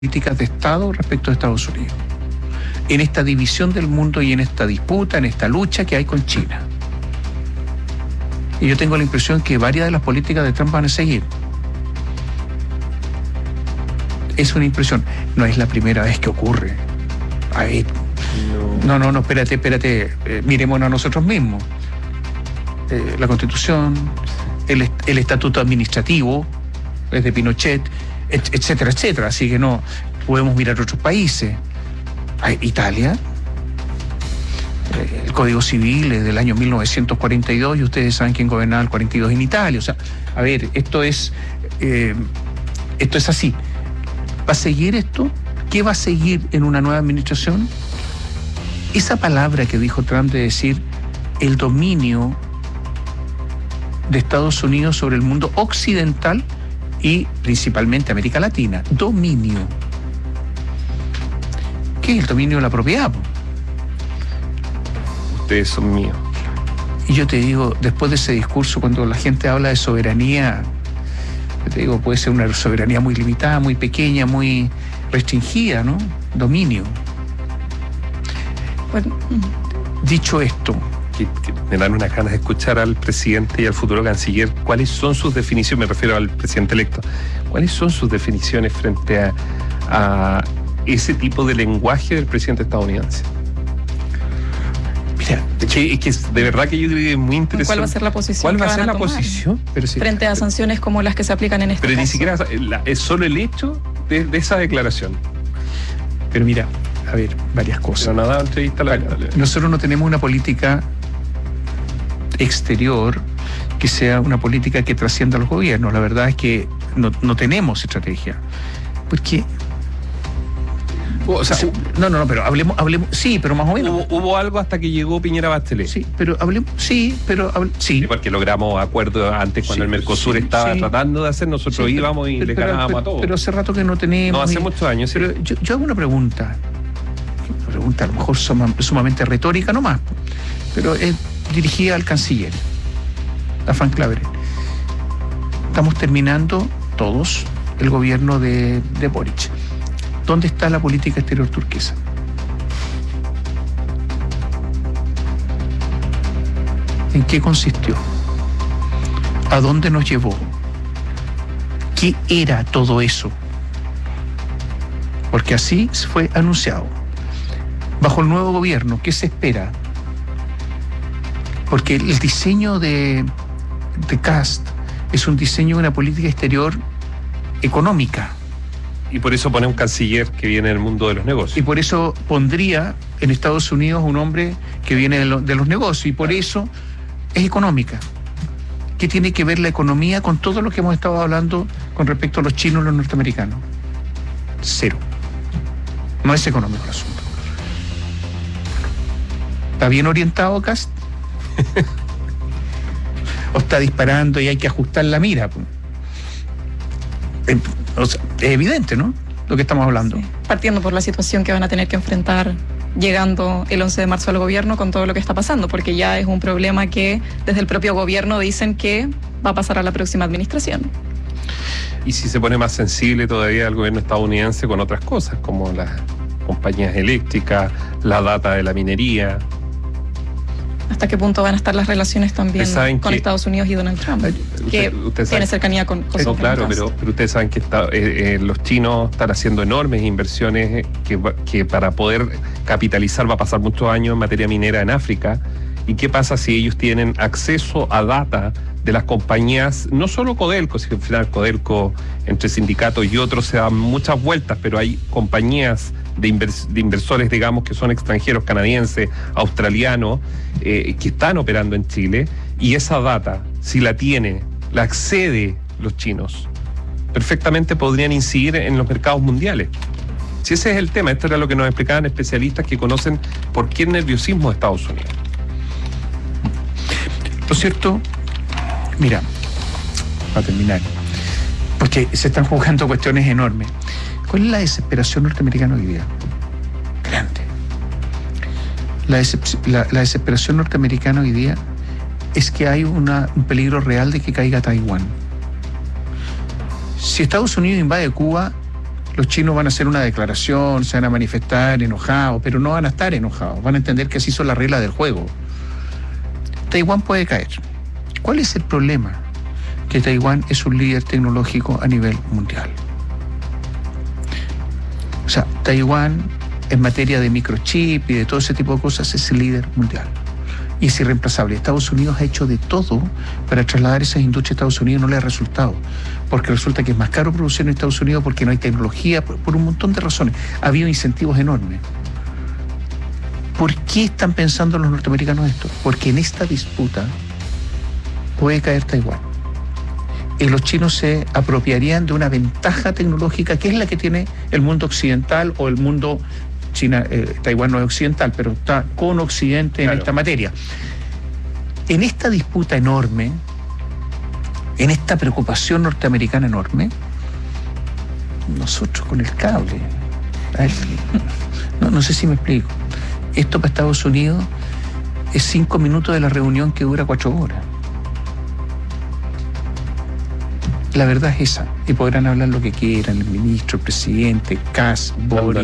políticas de Estado respecto a Estados Unidos, en esta división del mundo y en esta disputa, en esta lucha que hay con China. Y yo tengo la impresión que varias de las políticas de Trump van a seguir. Es una impresión. No es la primera vez que ocurre. A ver, no, espérate. Miremos a nosotros mismos. La Constitución, el Estatuto Administrativo, es de Pinochet, etcétera. Así que no podemos mirar a otros países. Italia, el Código Civil es del año 1942 y ustedes saben quién gobernaba el 42 en Italia. O sea, a ver, esto es así. ¿Va a seguir esto? ¿Qué va a seguir en una nueva administración? Esa palabra que dijo Trump de decir el dominio de Estados Unidos sobre el mundo occidental y principalmente América Latina. Dominio. ¿Qué es el dominio de la propiedad? Ustedes son míos. Y yo te digo, después de ese discurso, cuando la gente habla de soberanía, te digo, puede ser una soberanía muy limitada, muy pequeña, muy restringida, ¿no? Dominio. Bueno, dicho esto, que me dan unas ganas de escuchar al presidente y al futuro canciller cuáles son sus definiciones, me refiero al presidente electo, cuáles son sus definiciones frente a ese tipo de lenguaje del presidente estadounidense. Mira, es que de verdad que yo creo que es muy interesante. ¿Cuál va a ser la posición? ¿Cuál va a ser la posición? Pero sí, frente a sanciones como las que se aplican en este caso? Pero ni siquiera es solo el hecho de esa declaración. Pero mira, a ver, varias cosas. Pero no ha dado entrevista a la verdad. Nosotros no tenemos una política exterior que sea una política que trascienda a los gobiernos. La verdad es que no tenemos estrategia. Porque... O sea, no, pero hablemos, sí, pero más o menos. Hubo algo hasta que llegó Piñera Bachelet. Sí, pero hablemos, sí. Porque logramos acuerdos antes cuando el Mercosur estaba tratando de hacer, nosotros íbamos y le ganábamos a todos. Pero hace rato que no tenemos. No, hace muchos años. Pero yo hago una pregunta a lo mejor sumamente retórica nomás, pero es dirigida al canciller, a Frank Claverie. Estamos terminando todos el gobierno de Boric. ¿Dónde está la política exterior turquesa? ¿En qué consistió? ¿A dónde nos llevó? ¿Qué era todo eso? Porque así fue anunciado. Bajo el nuevo gobierno, ¿qué se espera? Porque el diseño de Kast es un diseño de una política exterior económica. Y por eso pone un canciller que viene del mundo de los negocios. Y por eso pondría en Estados Unidos un hombre que viene de los negocios. Y por eso es económica. ¿Qué tiene que ver la economía con todo lo que hemos estado hablando con respecto a los chinos y los norteamericanos? Cero. No es económico el asunto. ¿Está bien orientado, Kast? ¿O está disparando y hay que ajustar la mira? O sea, es evidente, ¿no? Lo que estamos hablando. Sí. Partiendo por la situación que van a tener que enfrentar llegando el 11 de marzo al gobierno con todo lo que está pasando, porque ya es un problema que desde el propio gobierno dicen que va a pasar a la próxima administración. Y si se pone más sensible todavía el gobierno estadounidense con otras cosas, como las compañías eléctricas, la data de la minería. ¿Hasta qué punto van a estar las relaciones también con Estados Unidos y Donald Trump? Que tiene cercanía con no, claro, pero ustedes saben que los chinos están haciendo enormes inversiones que para poder capitalizar va a pasar muchos años en materia minera en África. ¿Y qué pasa si ellos tienen acceso a data de las compañías, no solo Codelco, sino al final Codelco entre sindicatos y otros se dan muchas vueltas, pero hay compañías de inversores, digamos, que son extranjeros, canadienses, australianos, que están operando en Chile, y esa data, si la accede los chinos, perfectamente podrían incidir en los mercados mundiales. Si ese es el tema, esto era lo que nos explicaban especialistas que conocen por qué el nerviosismo de Estados Unidos. Lo cierto, mira, para terminar, porque se están jugando cuestiones enormes. ¿Cuál es la desesperación norteamericana hoy día? Grande. La desesperación norteamericana hoy día es que hay un peligro real de que caiga Taiwán. Si Estados Unidos invade Cuba, Los chinos van a hacer una declaración, se van a manifestar enojados, pero no van a estar enojados, van a entender que así son las reglas del juego. Taiwán puede caer. ¿Cuál es el problema? Que Taiwán es un líder tecnológico a nivel mundial. O sea, Taiwán en materia de microchip y de todo ese tipo de cosas es el líder mundial. Y es irreemplazable. Estados Unidos ha hecho de todo para trasladar esas industrias a Estados Unidos, no le ha resultado. Porque resulta que es más caro producir en Estados Unidos, porque no hay tecnología, por un montón de razones. Ha habido incentivos enormes. ¿Por qué están pensando los norteamericanos esto? Porque en esta disputa puede caer Taiwán. Y los chinos se apropiarían de una ventaja tecnológica que es la que tiene el mundo occidental o el mundo... Taiwán no es occidental, pero está con Occidente en esta materia. En esta disputa enorme, en esta preocupación norteamericana enorme, nosotros con el cable, no sé si me explico. Esto para Estados Unidos es 5 minutos de la reunión que dura 4 horas. La verdad es esa, y podrán hablar lo que quieran, el ministro, el presidente, Kass, Boric,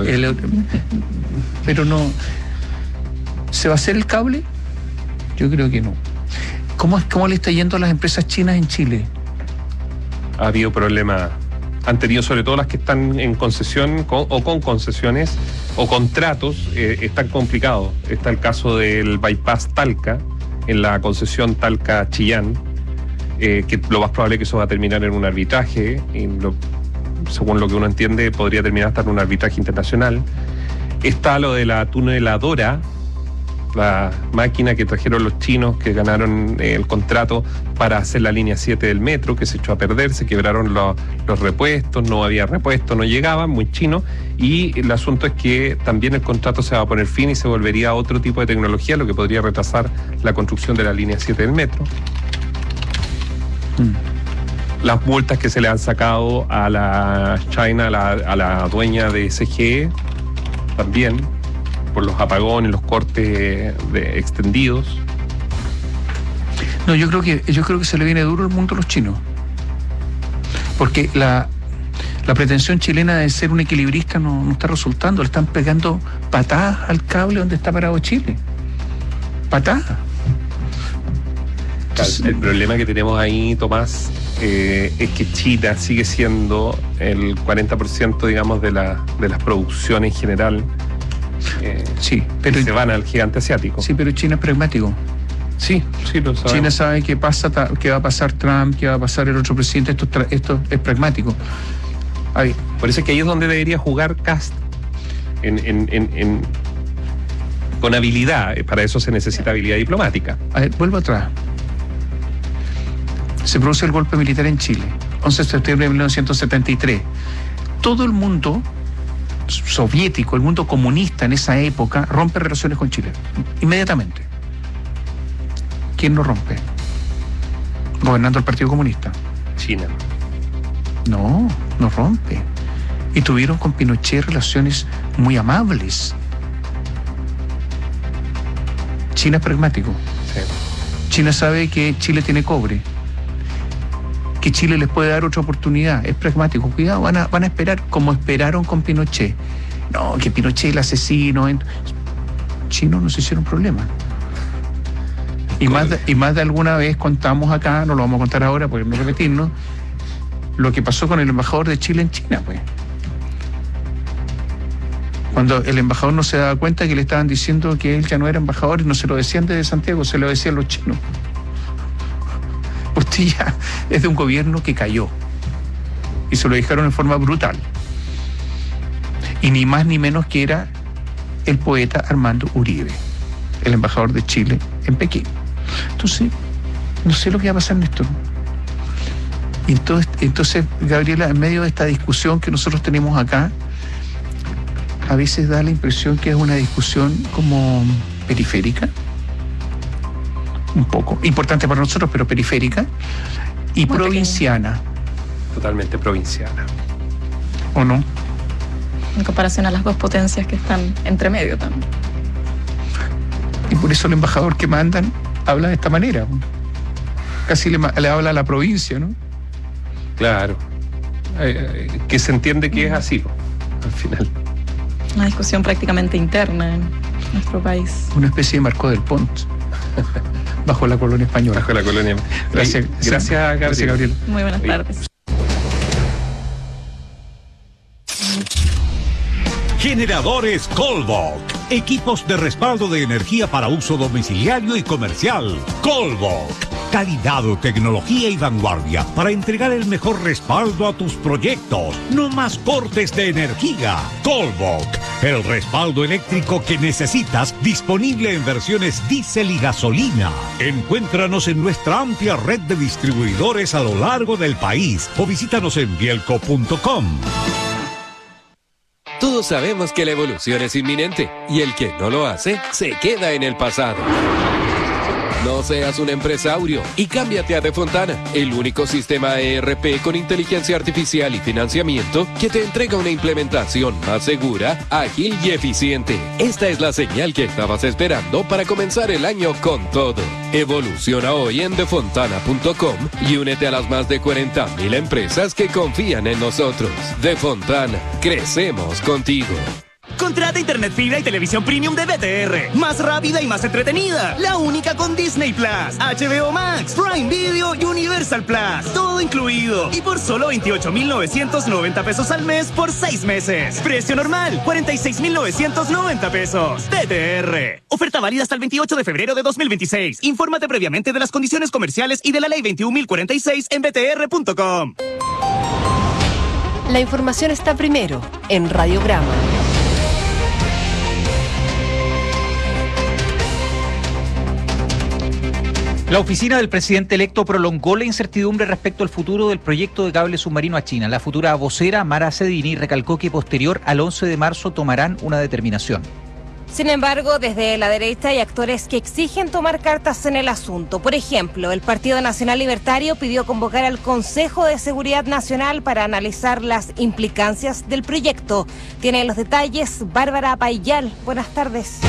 pero no. ¿Se va a hacer el cable? Yo creo que no. ¿Cómo le está yendo a las empresas chinas en Chile? Ha habido problemas, han tenido sobre todo las que están en concesión o con concesiones o contratos, están complicados. Está el caso del bypass Talca, en la concesión Talca-Chillán, que lo más probable es que eso va a terminar en un arbitraje, y según lo que uno entiende podría terminar hasta en un arbitraje internacional. Está lo de la tuneladora, la máquina que trajeron los chinos que ganaron el contrato para hacer la línea 7 del metro, que se echó a perder, se quebraron los repuestos, no había repuestos, no llegaban, muy chino, y el asunto es que también el contrato se va a poner fin y se volvería a otro tipo de tecnología, lo que podría retrasar la construcción de la línea 7 del metro. Las multas que se le han sacado a la China, a la dueña de CGE, también, por los apagones, los cortes extendidos. No, yo creo que se le viene duro el mundo a los chinos. Porque la pretensión chilena de ser un equilibrista no está resultando. Le están pegando patadas al cable donde está parado Chile. Patadas. El problema que tenemos ahí, Tomás, es que China sigue siendo el 40%, digamos, de las producciones en general. Sí, pero se van al gigante asiático. Sí, pero China es pragmático. Sí, lo sabemos. China sabe que va a pasar Trump, que va a pasar el otro presidente. Esto es pragmático. Ahí. Por eso es que ahí es donde debería jugar Kast con habilidad. Para eso se necesita habilidad diplomática. A ver, vuelvo atrás. Se produce el golpe militar en Chile, 11 de septiembre de 1973. Todo el mundo soviético, el mundo comunista en esa época, rompe relaciones con Chile, inmediatamente. ¿Quién lo rompe? Gobernando el Partido Comunista. China. No rompe. Y tuvieron con Pinochet relaciones muy amables. China es pragmático. Sí. China sabe que Chile tiene cobre, que Chile les puede dar otra oportunidad, es pragmático. Cuidado, van a esperar como esperaron con Pinochet. No, que Pinochet el asesino. Chinos no se hicieron problema. Y más de alguna vez contamos acá, no lo vamos a contar ahora porque no repetirnos, lo que pasó con el embajador de Chile en China, pues. Cuando el embajador no se daba cuenta que le estaban diciendo que él ya no era embajador, y no se lo decían desde Santiago, se lo decían los chinos. Usted ya es de un gobierno que cayó. Y se lo dijeron en forma brutal. Y ni más ni menos que era el poeta Armando Uribe, el embajador de Chile en Pekín. Entonces, no sé lo que va a pasar, Néstor. Entonces, Gabriela, en medio de esta discusión que nosotros tenemos acá, a veces da la impresión que es una discusión como periférica, un poco, importante para nosotros, pero periférica, y muy provinciana. Pequeña. Totalmente provinciana. ¿O no? En comparación a las dos potencias que están entre medio también. Y por eso el embajador que mandan habla de esta manera. Casi le habla a la provincia, ¿no? Claro. que se entiende que es así, al final. Una discusión prácticamente interna en nuestro país. Una especie de Marco del Pont, bajo la colonia española. Bajo la colonia. Gracias, Gabriel. Muy buenas tardes. Generadores Colvolk. Equipos de respaldo de energía para uso domiciliario y comercial. Colvolk. Calidad, tecnología y vanguardia para entregar el mejor respaldo a tus proyectos. No más cortes de energía. Colvolk. El respaldo eléctrico que necesitas, disponible en versiones diésel y gasolina. Encuéntranos en nuestra amplia red de distribuidores a lo largo del país o visítanos en bielco.com. Todos sabemos que la evolución es inminente y el que no lo hace se queda en el pasado. No seas un empresario y cámbiate a Defontana, el único sistema ERP con inteligencia artificial y financiamiento que te entrega una implementación más segura, ágil y eficiente. Esta es la señal que estabas esperando para comenzar el año con todo. Evoluciona hoy en defontana.com y únete a las más de 40,000 empresas que confían en nosotros. Defontana, crecemos contigo. Contrata internet fibra y televisión premium de BTR. Más rápida y más entretenida. La única con Disney Plus, HBO Max, Prime Video y Universal Plus. Todo incluido. Y por solo 28,990 pesos al mes por 6 meses. Precio normal, 46,990 pesos. BTR. Oferta válida hasta el 28 de febrero de 2026. Infórmate previamente de las condiciones comerciales y de la ley 21.046 en btr.com. La información está primero en Radiograma. La oficina del presidente electo prolongó la incertidumbre respecto al futuro del proyecto de cable submarino a China. La futura vocera, Mara Cedini, recalcó que posterior al 11 de marzo tomarán una determinación. Sin embargo, desde la derecha hay actores que exigen tomar cartas en el asunto. Por ejemplo, el Partido Nacional Libertario pidió convocar al Consejo de Seguridad Nacional para analizar las implicancias del proyecto. Tiene los detalles Bárbara Payal. Buenas tardes.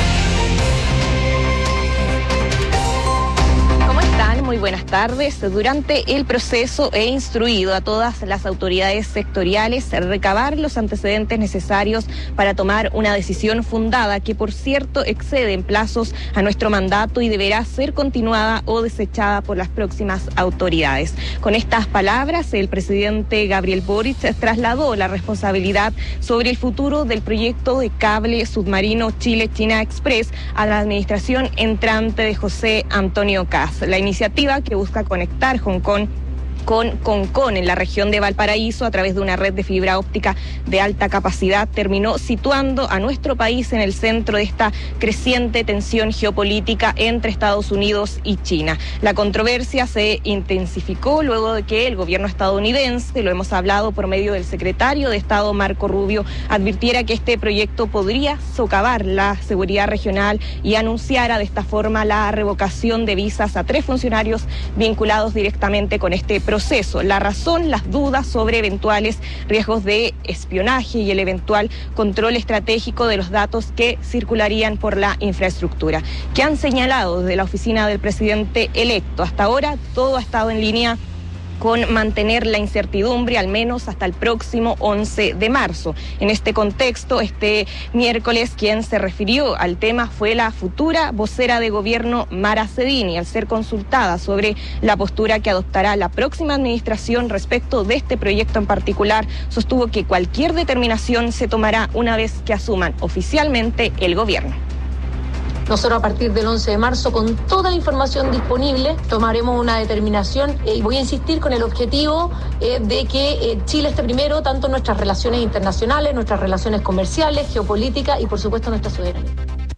Muy buenas tardes. Durante el proceso he instruido a todas las autoridades sectoriales a recabar los antecedentes necesarios para tomar una decisión fundada que, por cierto, excede en plazos a nuestro mandato y deberá ser continuada o desechada por las próximas autoridades. Con estas palabras, el presidente Gabriel Boric trasladó la responsabilidad sobre el futuro del proyecto de cable submarino Chile-China Express a la administración entrante de José Antonio Kaz. La iniciativa que busca conectar Hong Kong con Concón en la región de Valparaíso a través de una red de fibra óptica de alta capacidad terminó situando a nuestro país en el centro de esta creciente tensión geopolítica entre Estados Unidos y China. La controversia se intensificó luego de que el gobierno estadounidense, lo hemos hablado por medio del secretario de Estado Marco Rubio, advirtiera que este proyecto podría socavar la seguridad regional y anunciara de esta forma la revocación de visas a 3 funcionarios vinculados directamente con este proceso. La razón, las dudas sobre eventuales riesgos de espionaje y el eventual control estratégico de los datos que circularían por la infraestructura, que han señalado desde la oficina del presidente electo. Hasta ahora todo ha estado en línea con mantener la incertidumbre al menos hasta el próximo 11 de marzo. En este contexto, este miércoles quien se refirió al tema fue la futura vocera de gobierno Mara Cedini, al ser consultada sobre la postura que adoptará la próxima administración respecto de este proyecto en particular, sostuvo que cualquier determinación se tomará una vez que asuman oficialmente el gobierno. Nosotros a partir del 11 de marzo, con toda la información disponible, tomaremos una determinación y voy a insistir con el objetivo de que Chile esté primero, tanto en nuestras relaciones internacionales, nuestras relaciones comerciales, geopolíticas y por supuesto nuestra soberanía.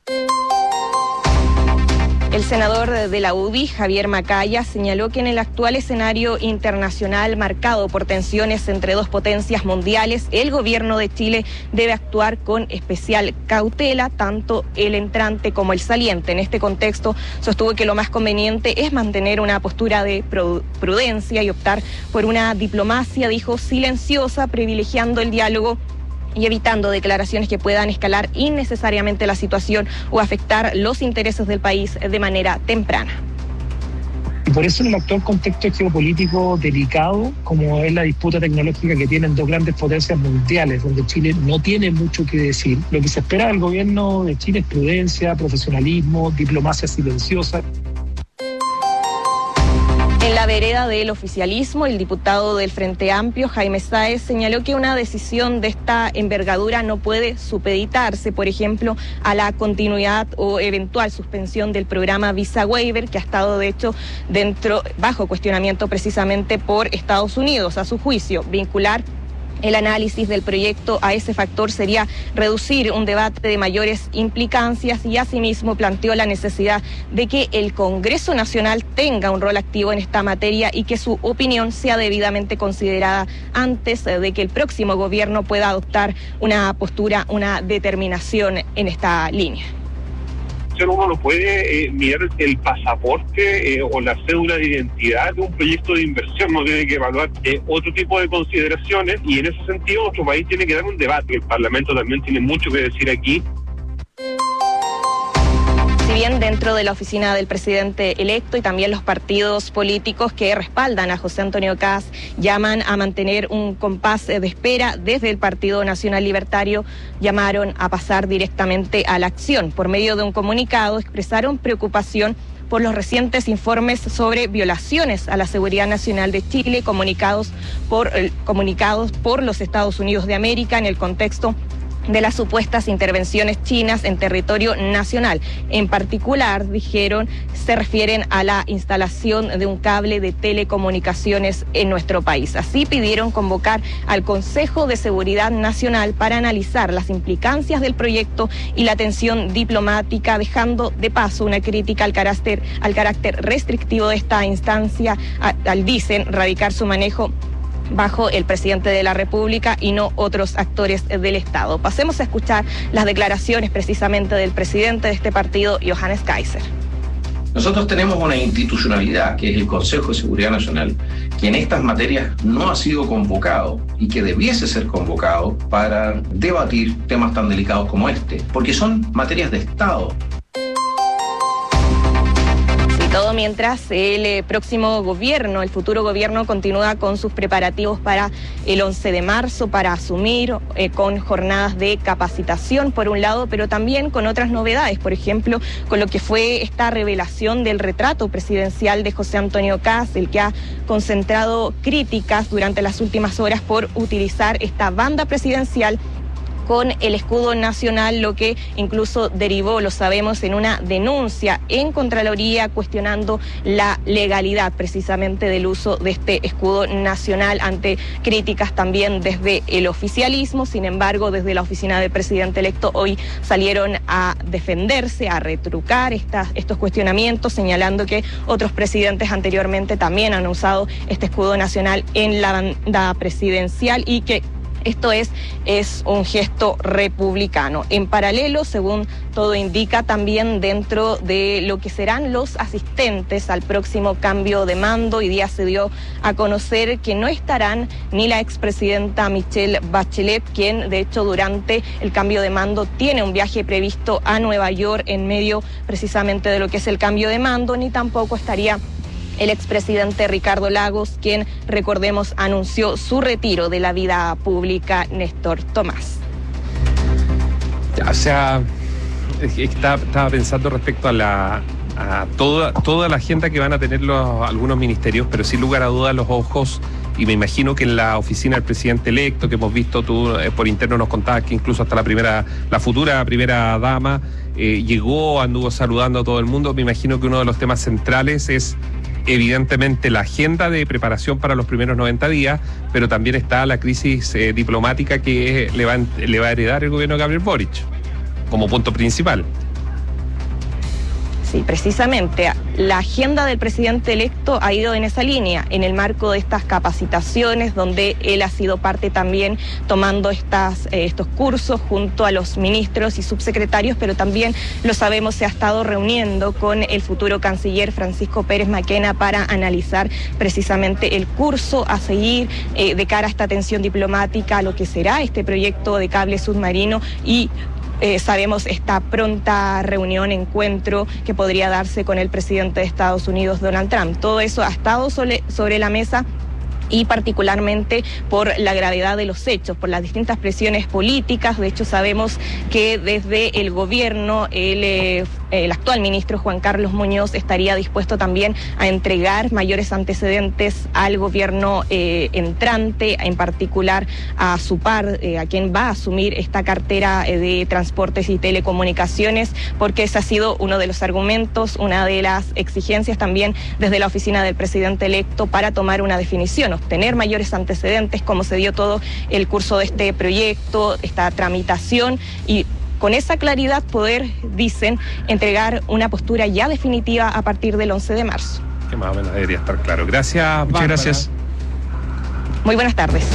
El senador de la UDI, Javier Macaya, señaló que en el actual escenario internacional marcado por tensiones entre 2 potencias mundiales, el gobierno de Chile debe actuar con especial cautela, tanto el entrante como el saliente. En este contexto, sostuvo que lo más conveniente es mantener una postura de prudencia y optar por una diplomacia, dijo, silenciosa, privilegiando el diálogo y evitando declaraciones que puedan escalar innecesariamente la situación o afectar los intereses del país de manera temprana. por eso en el actual contexto geopolítico delicado, como es la disputa tecnológica que tienen dos grandes potencias mundiales, donde Chile no tiene mucho que decir, lo que se espera del gobierno de Chile es prudencia, profesionalismo, diplomacia silenciosa. En la vereda del oficialismo, el diputado del Frente Amplio, Jaime Sáez, señaló que una decisión de esta envergadura no puede supeditarse, por ejemplo, a la continuidad o eventual suspensión del programa Visa Waiver, que ha estado, de hecho, bajo cuestionamiento precisamente por Estados Unidos. A su juicio, vincular el análisis del proyecto a ese factor sería reducir un debate de mayores implicancias y asimismo planteó la necesidad de que el Congreso Nacional tenga un rol activo en esta materia y que su opinión sea debidamente considerada antes de que el próximo gobierno pueda adoptar una postura, una determinación en esta línea. Uno no puede mirar el pasaporte o la cédula de identidad de un proyecto de inversión, no tiene que evaluar otro tipo de consideraciones y en ese sentido nuestro país tiene que dar un debate. El Parlamento también tiene mucho que decir aquí. Si bien dentro de la oficina del presidente electo y también los partidos políticos que respaldan a José Antonio Kast llaman a mantener un compás de espera, desde el Partido Nacional Libertario llamaron a pasar directamente a la acción. Por medio de un comunicado expresaron preocupación por los recientes informes sobre violaciones a la seguridad nacional de Chile comunicados por los Estados Unidos de América en el contexto de las supuestas intervenciones chinas en territorio nacional. En particular, dijeron, se refieren a la instalación de un cable de telecomunicaciones en nuestro país. Así pidieron convocar al Consejo de Seguridad Nacional para analizar las implicancias del proyecto y la tensión diplomática, dejando de paso una crítica al carácter restrictivo de esta instancia, al dicen radicar su manejo bajo el presidente de la República y no otros actores del Estado. Pasemos a escuchar las declaraciones precisamente del presidente de este partido, Johannes Kaiser. Nosotros tenemos una institucionalidad, que es el Consejo de Seguridad Nacional, que en estas materias no ha sido convocado y que debiese ser convocado para debatir temas tan delicados como este, porque son materias de Estado. Todo mientras el próximo gobierno, el futuro gobierno, continúa con sus preparativos para el 11 de marzo, para asumir con jornadas de capacitación por un lado, pero también con otras novedades, por ejemplo, con lo que fue esta revelación del retrato presidencial de José Antonio Kast, el que ha concentrado críticas durante las últimas horas por utilizar esta banda presidencial con el escudo nacional, lo que incluso derivó, lo sabemos, en una denuncia en Contraloría cuestionando la legalidad precisamente del uso de este escudo nacional, ante críticas también desde el oficialismo. Sin embargo, desde la oficina del presidente electo hoy salieron a defenderse, a retrucar estos cuestionamientos, señalando que otros presidentes anteriormente también han usado este escudo nacional en la banda presidencial y que esto es un gesto republicano. En paralelo, según todo indica, también dentro de lo que serán los asistentes al próximo cambio de mando, hoy día se dio a conocer que no estarán ni la expresidenta Michelle Bachelet, quien de hecho durante el cambio de mando tiene un viaje previsto a Nueva York en medio precisamente de lo que es el cambio de mando, ni tampoco estaría el expresidente Ricardo Lagos, quien, recordemos, anunció su retiro de la vida pública. Néstor Tomás. O sea, estaba pensando respecto a toda la agenda que van a tener algunos ministerios, pero sin lugar a dudas los ojos, y me imagino que en la oficina del presidente electo, que hemos visto, tú por interno nos contabas que incluso hasta la futura primera dama llegó, anduvo saludando a todo el mundo. Me imagino que uno de los temas centrales es evidentemente la agenda de preparación para los primeros 90 días, pero también está la crisis diplomática que le va a heredar el gobierno de Gabriel Boric como punto principal. Sí, precisamente la agenda del presidente electo ha ido en esa línea, en el marco de estas capacitaciones, donde él ha sido parte también tomando estos cursos junto a los ministros y subsecretarios, pero también, lo sabemos, se ha estado reuniendo con el futuro canciller Francisco Pérez Maquena para analizar precisamente el curso a seguir de cara a esta tensión diplomática, a lo que será este proyecto de cable submarino y sabemos esta pronta reunión, encuentro que podría darse con el presidente de Estados Unidos, Donald Trump. Todo eso ha estado sobre la mesa, y particularmente por la gravedad de los hechos, por las distintas presiones políticas. De hecho, sabemos que desde el gobierno el actual ministro Juan Carlos Muñoz estaría dispuesto también a entregar mayores antecedentes al gobierno entrante, en particular a su par, a quien va a asumir esta cartera de transportes y telecomunicaciones, porque ese ha sido uno de los argumentos, una de las exigencias también desde la oficina del presidente electo para tomar una definición, obtener mayores antecedentes, cómo se dio todo el curso de este proyecto, esta tramitación, y con esa claridad poder, dicen, entregar una postura ya definitiva a partir del 11 de marzo. Que más o menos debería estar claro. Gracias, Bárbara. Muchas gracias. Muy buenas tardes.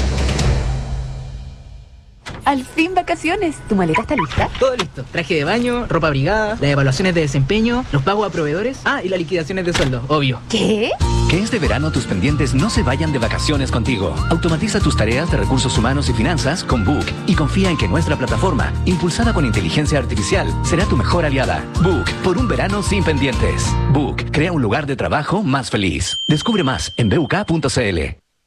Al fin vacaciones. ¿Tu maleta está lista? Todo listo. Traje de baño, ropa abrigada, las evaluaciones de desempeño, los pagos a proveedores. Y las liquidaciones de sueldo, obvio. ¿Qué? Que este verano tus pendientes no se vayan de vacaciones contigo. Automatiza tus tareas de recursos humanos y finanzas con Book y confía en que nuestra plataforma, impulsada con inteligencia artificial, será tu mejor aliada. Book, por un verano sin pendientes. Book, crea un lugar de trabajo más feliz. Descubre más en buk.cl.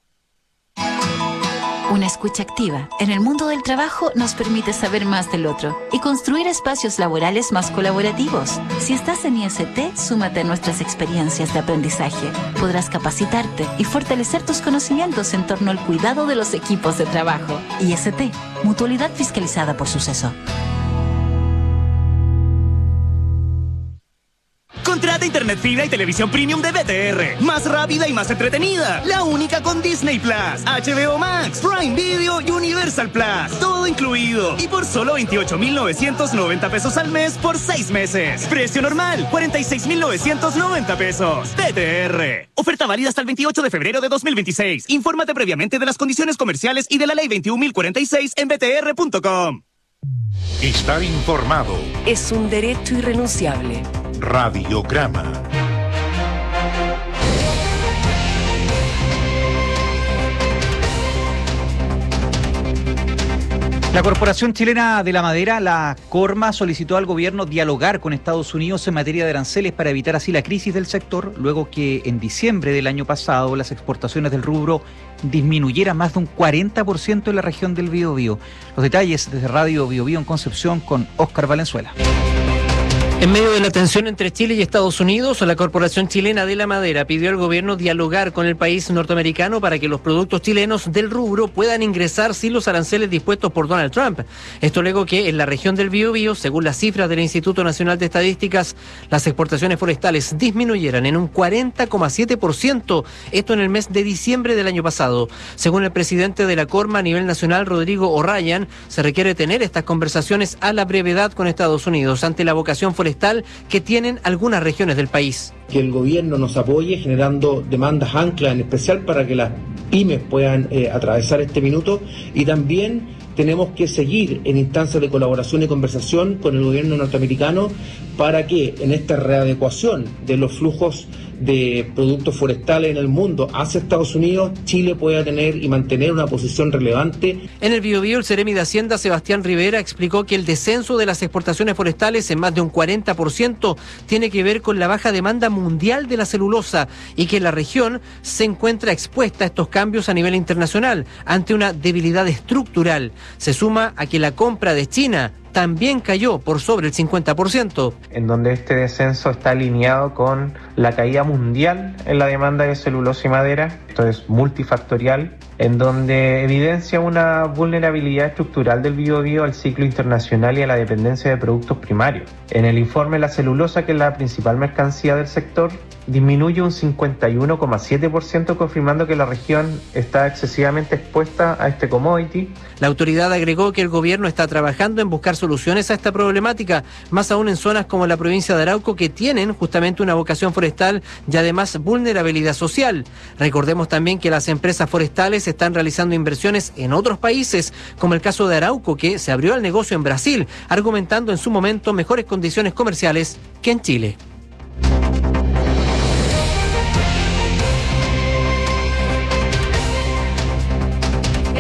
Una escucha activa en el mundo del trabajo nos permite saber más del otro y construir espacios laborales más colaborativos. Si estás en IST, súmate a nuestras experiencias de aprendizaje. Podrás capacitarte y fortalecer tus conocimientos en torno al cuidado de los equipos de trabajo. IST, mutualidad fiscalizada por Suceso. Contrata internet fibra y televisión premium de BTR. Más rápida y más entretenida. La única con Disney Plus, HBO Max, Prime Video y Universal Plus. Todo incluido. Y por solo 28,990 pesos al mes por 6 meses. Precio normal, 46,990 pesos. BTR. Oferta válida hasta el 28 de febrero de 2026. Infórmate previamente de las condiciones comerciales y de la ley 21.046 en btr.com. Estar informado es un derecho irrenunciable. Radiograma. La Corporación Chilena de la Madera, la CORMA, solicitó al gobierno dialogar con Estados Unidos en materia de aranceles para evitar así la crisis del sector, luego que en diciembre del año pasado las exportaciones del rubro disminuyeran más de un 40% en la región del Biobío. Los detalles desde Radio Biobío en Concepción con Óscar Valenzuela. En medio de la tensión entre Chile y Estados Unidos, la Corporación Chilena de la Madera pidió al gobierno dialogar con el país norteamericano para que los productos chilenos del rubro puedan ingresar sin los aranceles dispuestos por Donald Trump. Esto luego que en la región del Biobío, según las cifras del Instituto Nacional de Estadísticas, las exportaciones forestales disminuyeran en un 40,7%, esto en el mes de diciembre del año pasado. Según el presidente de la CORMA a nivel nacional, Rodrigo O'Ryan, se requiere tener estas conversaciones a la brevedad con Estados Unidos ante la vocación forestal que tienen algunas regiones del país. Que el gobierno nos apoye generando demandas anclas, en especial para que las pymes puedan atravesar este minuto, y también tenemos que seguir en instancias de colaboración y conversación con el gobierno norteamericano para que en esta readecuación de los flujos de productos forestales en el mundo hacia Estados Unidos, Chile pueda tener y mantener una posición relevante. En el Biobío, el seremi de Hacienda, Sebastián Rivera, explicó que el descenso de las exportaciones forestales en más de un 40% tiene que ver con la baja demanda mundial de la celulosa y que la región se encuentra expuesta a estos cambios a nivel internacional ante una debilidad estructural. Se suma a que la compra de China también cayó por sobre el 50%. En donde este descenso está alineado con la caída mundial en la demanda de celulosa y madera. Esto es multifactorial, en donde evidencia una vulnerabilidad estructural del Biobío al ciclo internacional y a la dependencia de productos primarios. En el informe, la celulosa, que es la principal mercancía del sector, disminuye un 51,7%, confirmando que la región está excesivamente expuesta a este commodity. La autoridad agregó que el gobierno está trabajando en buscar soluciones a esta problemática, más aún en zonas como la provincia de Arauco, que tienen justamente una vocación forestal y además vulnerabilidad social. Recordemos también que las empresas forestales están realizando inversiones en otros países, como el caso de Arauco, que se abrió al negocio en Brasil, argumentando en su momento mejores condiciones comerciales que en Chile.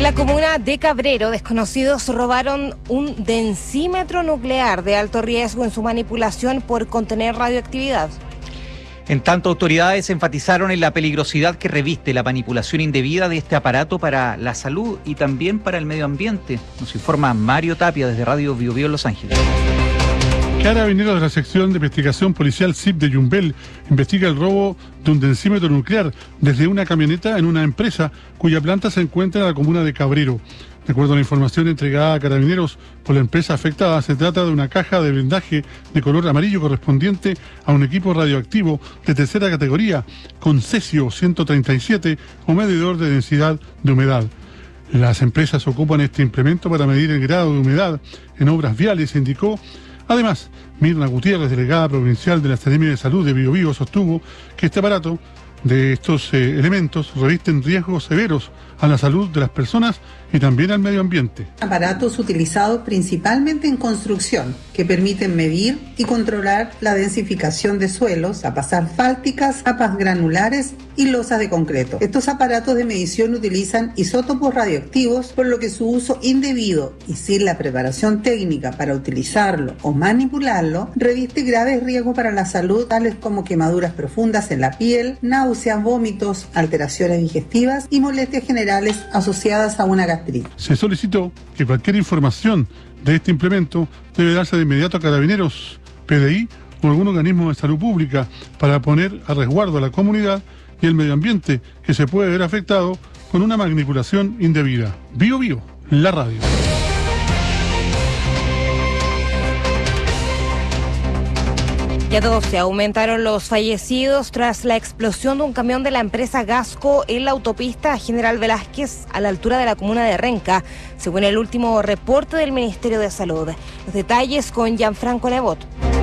En la comuna de Cabrero, desconocidos robaron un densímetro nuclear de alto riesgo en su manipulación por contener radioactividad. En tanto, autoridades enfatizaron en la peligrosidad que reviste la manipulación indebida de este aparato para la salud y también para el medio ambiente. Nos informa Mario Tapia desde Radio Bio Bio en Los Ángeles. Carabineros de la sección de investigación policial CIP de Yumbel investiga el robo de un densímetro nuclear desde una camioneta en una empresa cuya planta se encuentra en la comuna de Cabrero. De acuerdo a la información entregada a Carabineros por la empresa afectada, se trata de una caja de blindaje de color amarillo correspondiente a un equipo radioactivo de tercera categoría con cesio 137 o medidor de densidad de humedad. Las empresas ocupan este implemento para medir el grado de humedad en obras viales, indicó. Además, Mirna Gutiérrez, delegada provincial de la Seremia de Salud de Bio Bio, sostuvo que este aparato de estos elementos revisten riesgos severos a la salud de las personas y también al medio ambiente. Aparatos utilizados principalmente en construcción que permiten medir y controlar la densificación de suelos, capas asfálticas, capas granulares y losas de concreto. Estos aparatos de medición utilizan isótopos radioactivos, por lo que su uso indebido y sin la preparación técnica para utilizarlo o manipularlo reviste graves riesgos para la salud, tales como quemaduras profundas en la piel, náuseas, vómitos, alteraciones digestivas y molestias generales asociadas a una gastritis. Se solicitó que cualquier información de este implemento debe darse de inmediato a Carabineros, PDI o algún organismo de salud pública para poner a resguardo a la comunidad y el medio ambiente que se puede ver afectado con una manipulación indebida. Bio Bio, la radio. Ya 12 aumentaron los fallecidos tras la explosión de un camión de la empresa Gasco en la autopista General Velázquez a la altura de la comuna de Renca, según el último reporte del Ministerio de Salud. Los detalles con Gianfranco Nebot.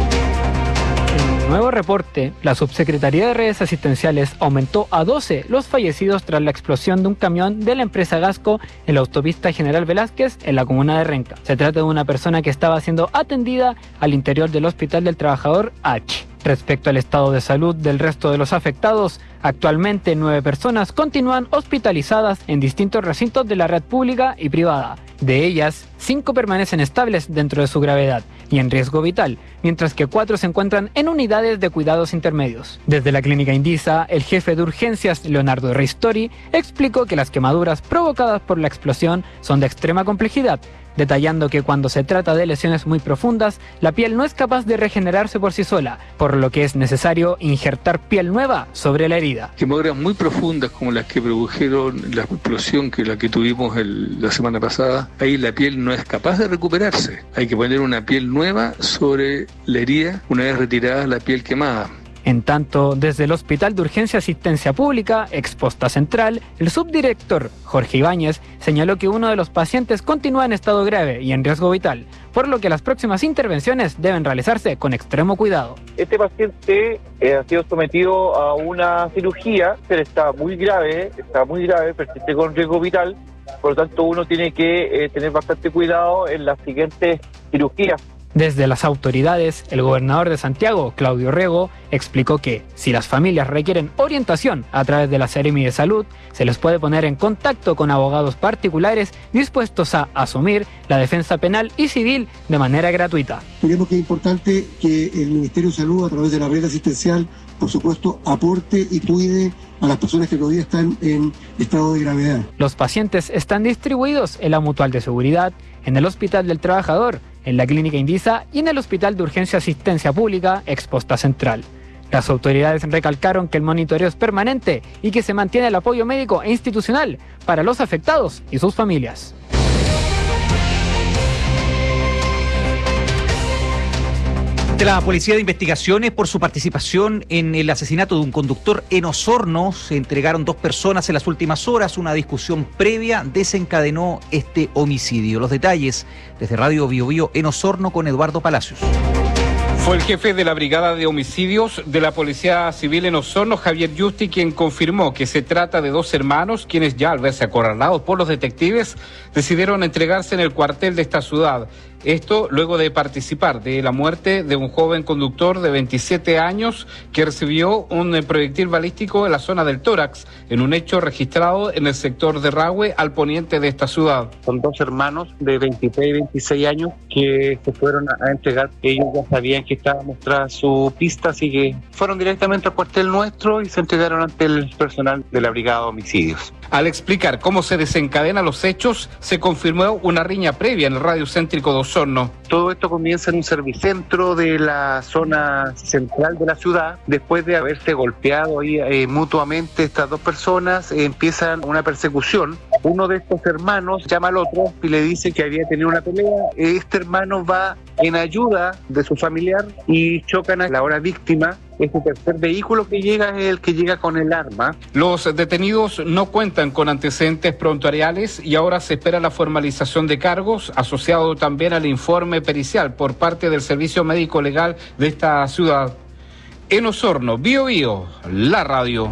Nuevo reporte, la Subsecretaría de Redes Asistenciales aumentó a 12 los fallecidos tras la explosión de un camión de la empresa Gasco en la autopista General Velázquez en la comuna de Renca. Se trata de una persona que estaba siendo atendida al interior del Hospital del Trabajador H. Respecto al estado de salud del resto de los afectados, actualmente 9 personas continúan hospitalizadas en distintos recintos de la red pública y privada. De ellas, 5 permanecen estables dentro de su gravedad y en riesgo vital, mientras que 4 se encuentran en unidades de cuidados intermedios. Desde la clínica Indisa, el jefe de urgencias, Leonardo Reistori, explicó que las quemaduras provocadas por la explosión son de extrema complejidad, detallando que cuando se trata de lesiones muy profundas, la piel no es capaz de regenerarse por sí sola, por lo que es necesario injertar piel nueva sobre la herida. Quemaduras muy profundas como las que produjeron la explosión que la que tuvimos la semana pasada, ahí la piel no es capaz de recuperarse. Hay que poner una piel nueva sobre la herida una vez retirada la piel quemada. En tanto, desde el Hospital de Urgencia Asistencia Pública, Exposta Central, el subdirector Jorge Ibáñez señaló que uno de los pacientes continúa en estado grave y en riesgo vital, por lo que las próximas intervenciones deben realizarse con extremo cuidado. Este paciente ha sido sometido a una cirugía, pero está muy grave, persiste con riesgo vital, por lo tanto uno tiene que tener bastante cuidado en las siguientes cirugías. Desde las autoridades, el gobernador de Santiago, Claudio Rego, explicó que si las familias requieren orientación a través de la Seremi de Salud, se les puede poner en contacto con abogados particulares dispuestos a asumir la defensa penal y civil de manera gratuita. Creemos que es importante que el Ministerio de Salud, a través de la red asistencial, por supuesto, aporte y cuide a las personas que todavía están en estado de gravedad. Los pacientes están distribuidos en la Mutual de Seguridad, en el Hospital del Trabajador, en la Clínica Indisa y en el Hospital de Urgencia Asistencia Pública, Exposta Central. Las autoridades recalcaron que el monitoreo es permanente y que se mantiene el apoyo médico e institucional para los afectados y sus familias. La Policía de Investigaciones, por su participación en el asesinato de un conductor en Osorno, se entregaron 2 personas en las últimas horas. Una discusión previa desencadenó este homicidio. Los detalles desde Radio Bio Bio en Osorno con Eduardo Palacios. Fue el jefe de la Brigada de Homicidios de la Policía Civil en Osorno, Javier Justi, quien confirmó que se trata de 2 hermanos, quienes ya al verse acorralados por los detectives, decidieron entregarse en el cuartel de esta ciudad. Esto luego de participar de la muerte de un joven conductor de 27 años que recibió un proyectil balístico en la zona del tórax, en un hecho registrado en el sector de Rahue, al poniente de esta ciudad. Son dos hermanos de 23 y 26 años que se fueron a entregar. Ellos ya sabían que estábamos tras su pista, así que fueron directamente al cuartel nuestro y se entregaron ante el personal de la Brigada de Homicidios. Al explicar cómo se desencadenan los hechos, se confirmó una riña previa en el radio céntrico de Osorno. Todo esto comienza en un servicentro de la zona central de la ciudad. Después de haberse golpeado ahí mutuamente estas dos personas, empiezan una persecución. Uno de estos hermanos llama al otro y le dice que había tenido una pelea. Este hermano va en ayuda de su familiar y chocan a la hora víctima. Este tercer vehículo que llega es el que llega con el arma. Los detenidos no cuentan con antecedentes prontuariales y ahora se espera la formalización de cargos, asociado también al informe pericial por parte del Servicio Médico Legal de esta ciudad. En Osorno, Bío Bío, la radio.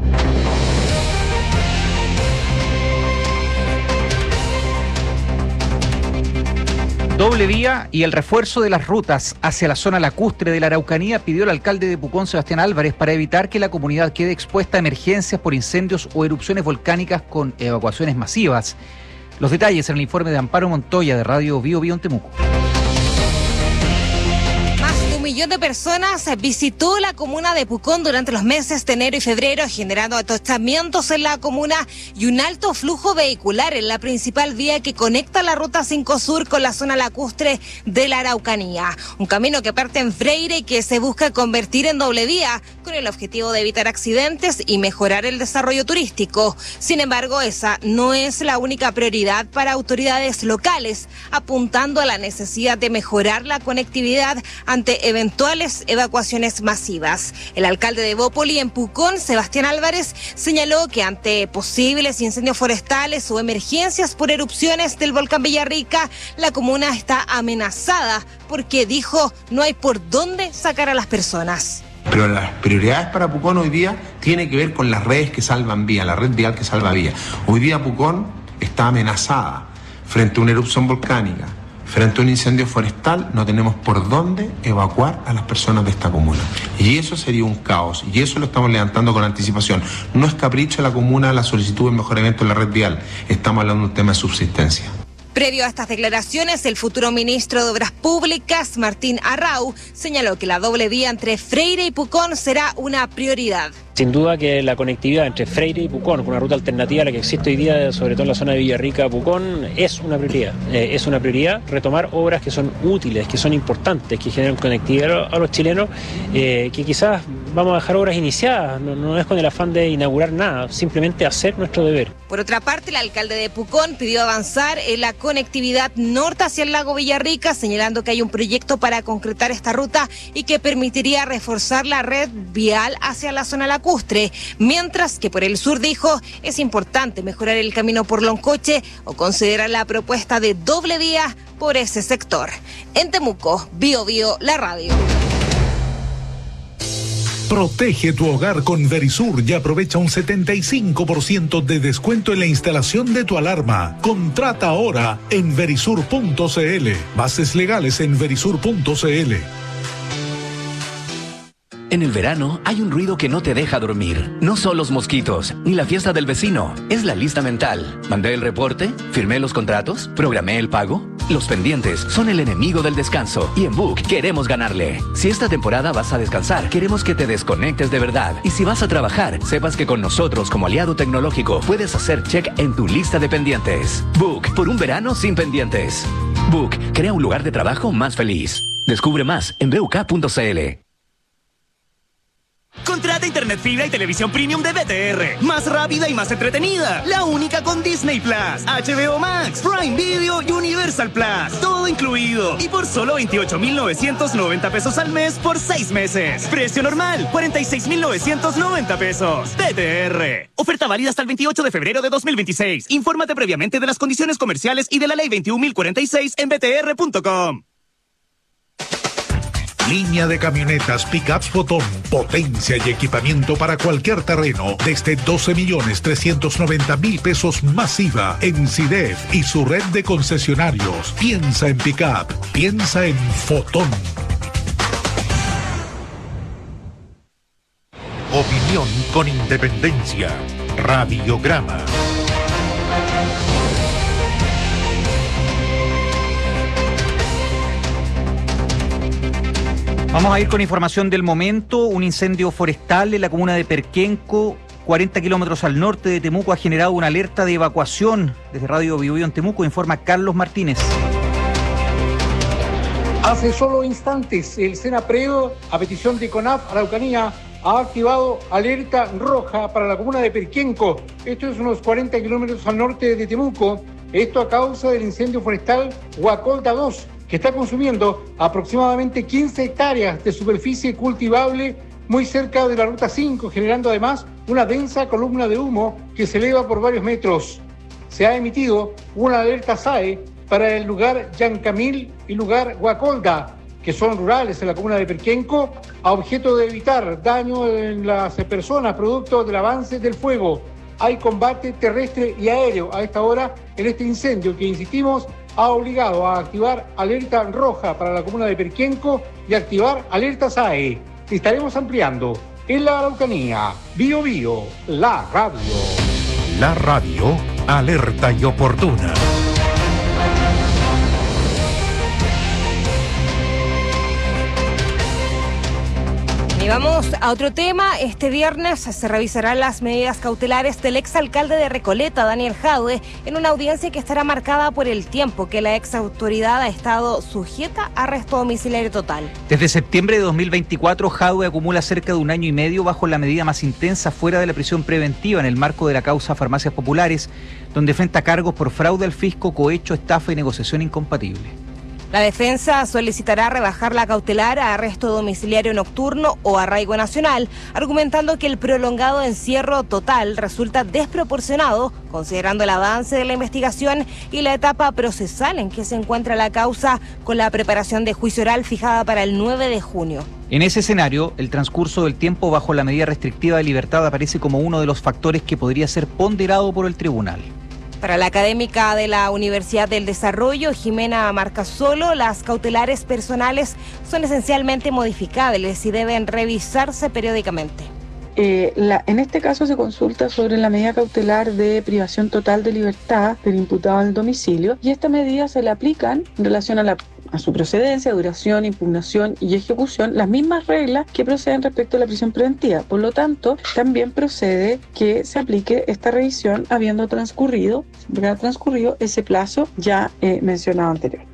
Doble vía y el refuerzo de las rutas hacia la zona lacustre de la Araucanía pidió el alcalde de Pucón, Sebastián Álvarez, para evitar que la comunidad quede expuesta a emergencias por incendios o erupciones volcánicas con evacuaciones masivas. Los detalles en el informe de Amparo Montoya de Radio Bío Bío en Temuco. 1 millón de personas visitó la comuna de Pucón durante los meses de enero y febrero, generando atostamientos en la comuna y un alto flujo vehicular en la principal vía que conecta la Ruta 5 Sur con la zona lacustre de la Araucanía. Un camino que parte en Freire y que se busca convertir en doble vía con el objetivo de evitar accidentes y mejorar el desarrollo turístico. Sin embargo, esa no es la única prioridad para autoridades locales, apuntando a la necesidad de mejorar la conectividad ante eventuales evacuaciones masivas. El alcalde de Bópoli en Pucón, Sebastián Álvarez, señaló que ante posibles incendios forestales o emergencias por erupciones del volcán Villarrica, la comuna está amenazada porque, dijo, no hay por dónde sacar a las personas. Pero las prioridades para Pucón hoy día tiene que ver con las redes que salvan vía, la red vial que salva vía. Hoy día Pucón está amenazada frente a una erupción volcánica. Frente a un incendio forestal no tenemos por dónde evacuar a las personas de esta comuna. Y eso sería un caos, y eso lo estamos levantando con anticipación. No es capricho de la comuna la solicitud de mejoramiento en la red vial, estamos hablando de un tema de subsistencia. Previo a estas declaraciones, el futuro ministro de Obras Públicas, Martín Arrau, señaló que la doble vía entre Freire y Pucón será una prioridad. Sin duda que la conectividad entre Freire y Pucón, con una ruta alternativa a la que existe hoy día, sobre todo en la zona de Villarrica, Pucón, es una prioridad. Es una prioridad retomar obras que son útiles, que son importantes, que generan conectividad a los chilenos, que quizás vamos a dejar obras iniciadas, no es con el afán de inaugurar nada, simplemente hacer nuestro deber. Por otra parte, el alcalde de Pucón pidió avanzar en la conectividad norte hacia el lago Villarrica, señalando que hay un proyecto para concretar esta ruta y que permitiría reforzar la red vial hacia la zona lacustre, mientras que por el sur, dijo, es importante mejorar el camino por Loncoche o considerar la propuesta de doble vía por ese sector. En Temuco, Bío Bío, la radio. Protege tu hogar con Verisur y aprovecha un 75% de descuento en la instalación de tu alarma. Contrata ahora en verisur.cl. Bases legales en verisur.cl. En el verano hay un ruido que no te deja dormir. No son los mosquitos, ni la fiesta del vecino. Es la lista mental. ¿Mandé el reporte? ¿Firmé los contratos? ¿Programé el pago? Los pendientes son el enemigo del descanso. Y en Book queremos ganarle. Si esta temporada vas a descansar, queremos que te desconectes de verdad. Y si vas a trabajar, sepas que con nosotros como aliado tecnológico puedes hacer check en tu lista de pendientes. Book, por un verano sin pendientes. Book, crea un lugar de trabajo más feliz. Descubre más en buk.cl. Contrata internet fibra y televisión premium de BTR. Más rápida y más entretenida. La única con Disney Plus, HBO Max, Prime Video y Universal Plus. Todo incluido. Y por solo 28,990 pesos al mes por 6 meses. Precio normal, 46,990 pesos. BTR. Oferta válida hasta el 28 de febrero de 2026. Infórmate previamente de las condiciones comerciales y de la ley 21.046 en btr.com. Línea de camionetas Pickups Fotón, potencia y equipamiento para cualquier terreno, desde 12.390.000 pesos masiva en CIDEF y su red de concesionarios. Piensa en Pickup, piensa en Fotón. Opinión con independencia. Radiograma. Vamos a ir con información del momento. Un incendio forestal en la comuna de Perquenco, 40 kilómetros al norte de Temuco, ha generado una alerta de evacuación. Desde Radio Biobío en Temuco informa Carlos Martínez. Hace solo instantes, el SENAPREO, a petición de CONAF Araucanía, ha activado alerta roja para la comuna de Perquenco. Esto es unos 40 kilómetros al norte de Temuco. Esto a causa del incendio forestal Guacolda 2, que está consumiendo aproximadamente 15 hectáreas de superficie cultivable muy cerca de la Ruta 5, generando además una densa columna de humo que se eleva por varios metros. Se ha emitido una alerta SAE para el lugar Yancamil y lugar Guacolda, que son rurales en la comuna de Perquenco, a objeto de evitar daño en las personas producto del avance del fuego. Hay combate terrestre y aéreo a esta hora en este incendio que, insistimos, ha obligado a activar alerta roja para la comuna de Perquenco y activar alerta SAE. Estaremos ampliando en la Araucanía. Bio Bio, la radio. La radio, alerta y oportuna. Y vamos a otro tema. Este viernes se revisarán las medidas cautelares del exalcalde de Recoleta, Daniel Jadue, en una audiencia que estará marcada por el tiempo que la exautoridad ha estado sujeta a arresto domiciliario total. Desde septiembre de 2024, Jadue acumula cerca de un año y medio bajo la medida más intensa fuera de la prisión preventiva en el marco de la causa Farmacias Populares, donde enfrenta cargos por fraude al fisco, cohecho, estafa y negociación incompatible. La defensa solicitará rebajar la cautelar a arresto domiciliario nocturno o arraigo nacional, argumentando que el prolongado encierro total resulta desproporcionado, considerando el avance de la investigación y la etapa procesal en que se encuentra la causa, con la preparación de juicio oral fijada para el 9 de junio. En ese escenario, el transcurso del tiempo bajo la medida restrictiva de libertad aparece como uno de los factores que podría ser ponderado por el tribunal. Para la académica de la Universidad del Desarrollo, Jimena Marcasolo, las cautelares personales son esencialmente modificables y deben revisarse periódicamente. En este caso se consulta sobre la medida cautelar de privación total de libertad del imputado en el domicilio, y esta medida se le aplican en relación a su procedencia, duración, impugnación y ejecución las mismas reglas que proceden respecto a la prisión preventiva. Por lo tanto, también procede que se aplique esta revisión habiendo transcurrido ese plazo ya mencionado anteriormente.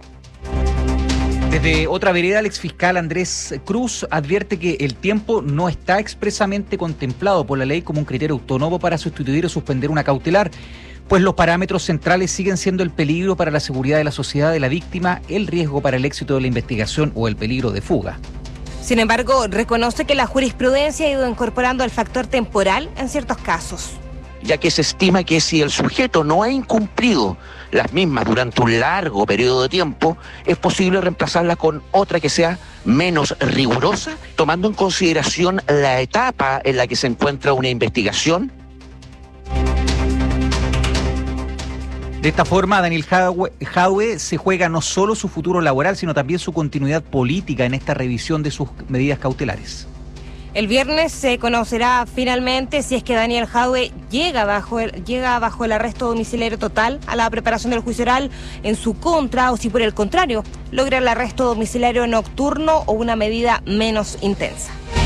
Desde otra vereda, el exfiscal Andrés Cruz advierte que el tiempo no está expresamente contemplado por la ley como un criterio autónomo para sustituir o suspender una cautelar, pues los parámetros centrales siguen siendo el peligro para la seguridad de la sociedad de la víctima, el riesgo para el éxito de la investigación o el peligro de fuga. Sin embargo, reconoce que la jurisprudencia ha ido incorporando el factor temporal en ciertos casos. Ya que se estima que si el sujeto no ha incumplido las mismas durante un largo periodo de tiempo, es posible reemplazarla con otra que sea menos rigurosa, tomando en consideración la etapa en la que se encuentra una investigación. De esta forma, Daniel Jadue se juega no solo su futuro laboral, sino también su continuidad política en esta revisión de sus medidas cautelares. El viernes se conocerá finalmente si es que Daniel Jadue llega bajo el arresto domiciliario total a la preparación del juicio oral en su contra, o si por el contrario logra el arresto domiciliario nocturno o una medida menos intensa.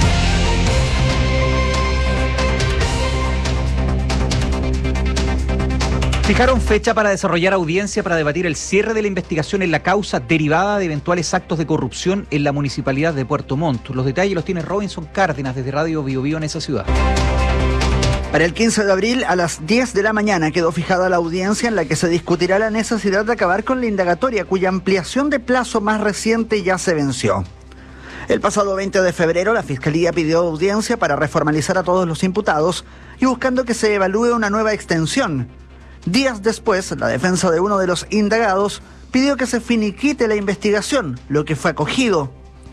Fijaron fecha para desarrollar audiencia para debatir el cierre de la investigación en la causa derivada de eventuales actos de corrupción en la municipalidad de Puerto Montt. Los detalles los tiene Robinson Cárdenas desde Radio Biobío en esa ciudad. Para el 15 de abril a las 10 de la mañana quedó fijada la audiencia en la que se discutirá la necesidad de acabar con la indagatoria, cuya ampliación de plazo más reciente ya se venció. El pasado 20 de febrero la Fiscalía pidió audiencia para reformalizar a todos los imputados y buscando que se evalúe una nueva extensión. Días después, la defensa de uno de los indagados pidió que se finiquite la investigación, lo que fue acogido.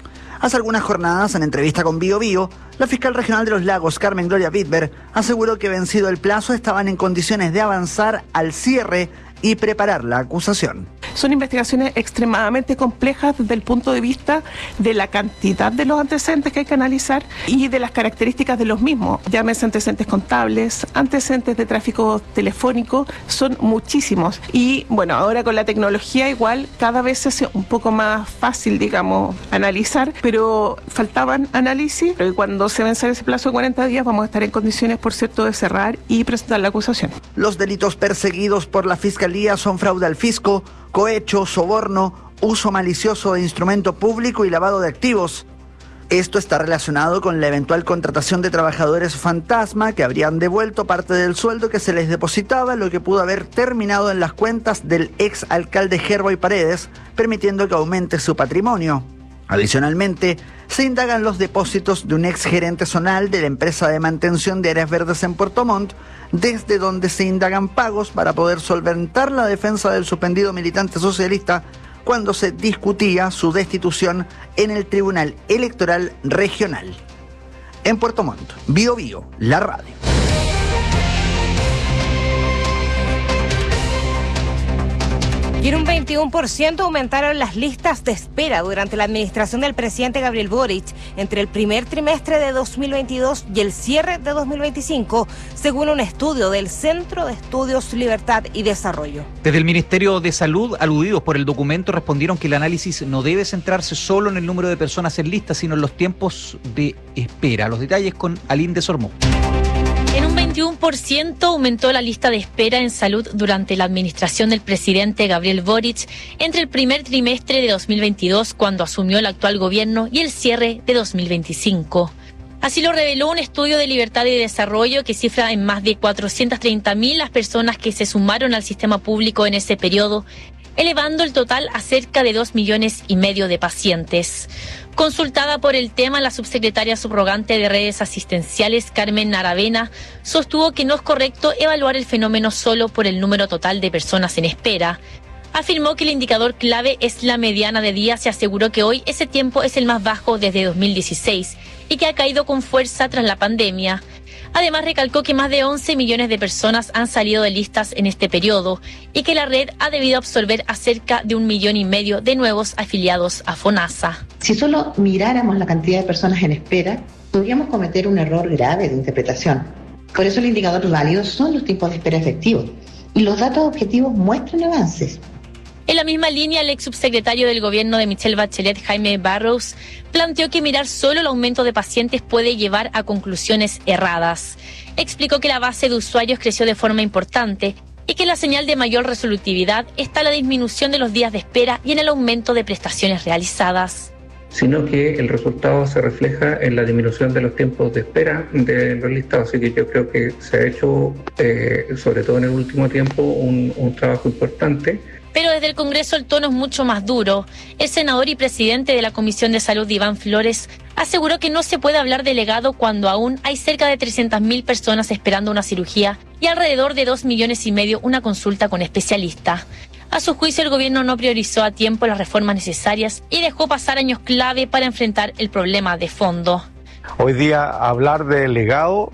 Hace algunas jornadas, en entrevista con Bio Bio, la fiscal regional de Los Lagos, Carmen Gloria Bitber, aseguró que vencido el plazo estaban en condiciones de avanzar al cierre y preparar la acusación. Son investigaciones extremadamente complejas desde el punto de vista de la cantidad de los antecedentes que hay que analizar y de las características de los mismos. Llámese antecedentes contables, antecedentes de tráfico telefónico, son muchísimos. Y bueno, ahora con la tecnología igual cada vez se hace un poco más fácil, digamos, analizar, pero faltaban análisis. Pero cuando se vence ese plazo de 40 días vamos a estar en condiciones, por cierto, de cerrar y presentar la acusación. Los delitos perseguidos por la Fiscalía son fraude al fisco, cohecho, soborno, uso malicioso de instrumento público y lavado de activos. Esto está relacionado con la eventual contratación de trabajadores fantasma que habrían devuelto parte del sueldo que se les depositaba, lo que pudo haber terminado en las cuentas del ex alcalde Gerboy Paredes, permitiendo que aumente su patrimonio. Adicionalmente, se indagan los depósitos de un ex gerente zonal de la empresa de mantención de áreas verdes en Puerto Montt, desde donde se indagan pagos para poder solventar la defensa del suspendido militante socialista cuando se discutía su destitución en el Tribunal Electoral Regional. En Puerto Montt, Bio Bio, la radio. Y en un 21% aumentaron las listas de espera durante la administración del presidente Gabriel Boric entre el primer trimestre de 2022 y el cierre de 2025, según un estudio del Centro de Estudios Libertad y Desarrollo. Desde el Ministerio de Salud, aludidos por el documento, respondieron que el análisis no debe centrarse solo en el número de personas en lista, sino en los tiempos de espera. Los detalles con Aline de Sormó. En un 21% aumentó la lista de espera en salud durante la administración del presidente Gabriel Boric entre el primer trimestre de 2022, cuando asumió el actual gobierno, y el cierre de 2025. Así lo reveló un estudio de Libertad y Desarrollo que cifra en más de 430.000 las personas que se sumaron al sistema público en ese periodo, elevando el total a cerca de 2,5 millones de pacientes. Consultada por el tema, la subsecretaria subrogante de redes asistenciales, Carmen Aravena, sostuvo que no es correcto evaluar el fenómeno solo por el número total de personas en espera. Afirmó que el indicador clave es la mediana de días y aseguró que hoy ese tiempo es el más bajo desde 2016 y que ha caído con fuerza tras la pandemia. Además, recalcó que más de 11 millones de personas han salido de listas en este periodo y que la red ha debido absorber a cerca de 1,5 millones de nuevos afiliados a FONASA. Si solo miráramos la cantidad de personas en espera, podríamos cometer un error grave de interpretación. Por eso el indicador válido son los tiempos de espera efectivos y los datos objetivos muestran avances. En la misma línea, el ex subsecretario del gobierno de Michelle Bachelet, Jaime Barrows, planteó que mirar solo el aumento de pacientes puede llevar a conclusiones erradas. Explicó que la base de usuarios creció de forma importante y que la señal de mayor resolutividad está en la disminución de los días de espera y en el aumento de prestaciones realizadas. Sino que el resultado se refleja en la disminución de los tiempos de espera de los listados. Así que yo creo que se ha hecho, sobre todo en el último tiempo, un trabajo importante. Pero desde el Congreso el tono es mucho más duro. El senador y presidente de la Comisión de Salud, Iván Flores, aseguró que no se puede hablar de legado cuando aún hay cerca de 300.000 personas esperando una cirugía y alrededor de 2,5 millones una consulta con especialista. A su juicio, el gobierno no priorizó a tiempo las reformas necesarias y dejó pasar años clave para enfrentar el problema de fondo. Hoy día hablar de legado,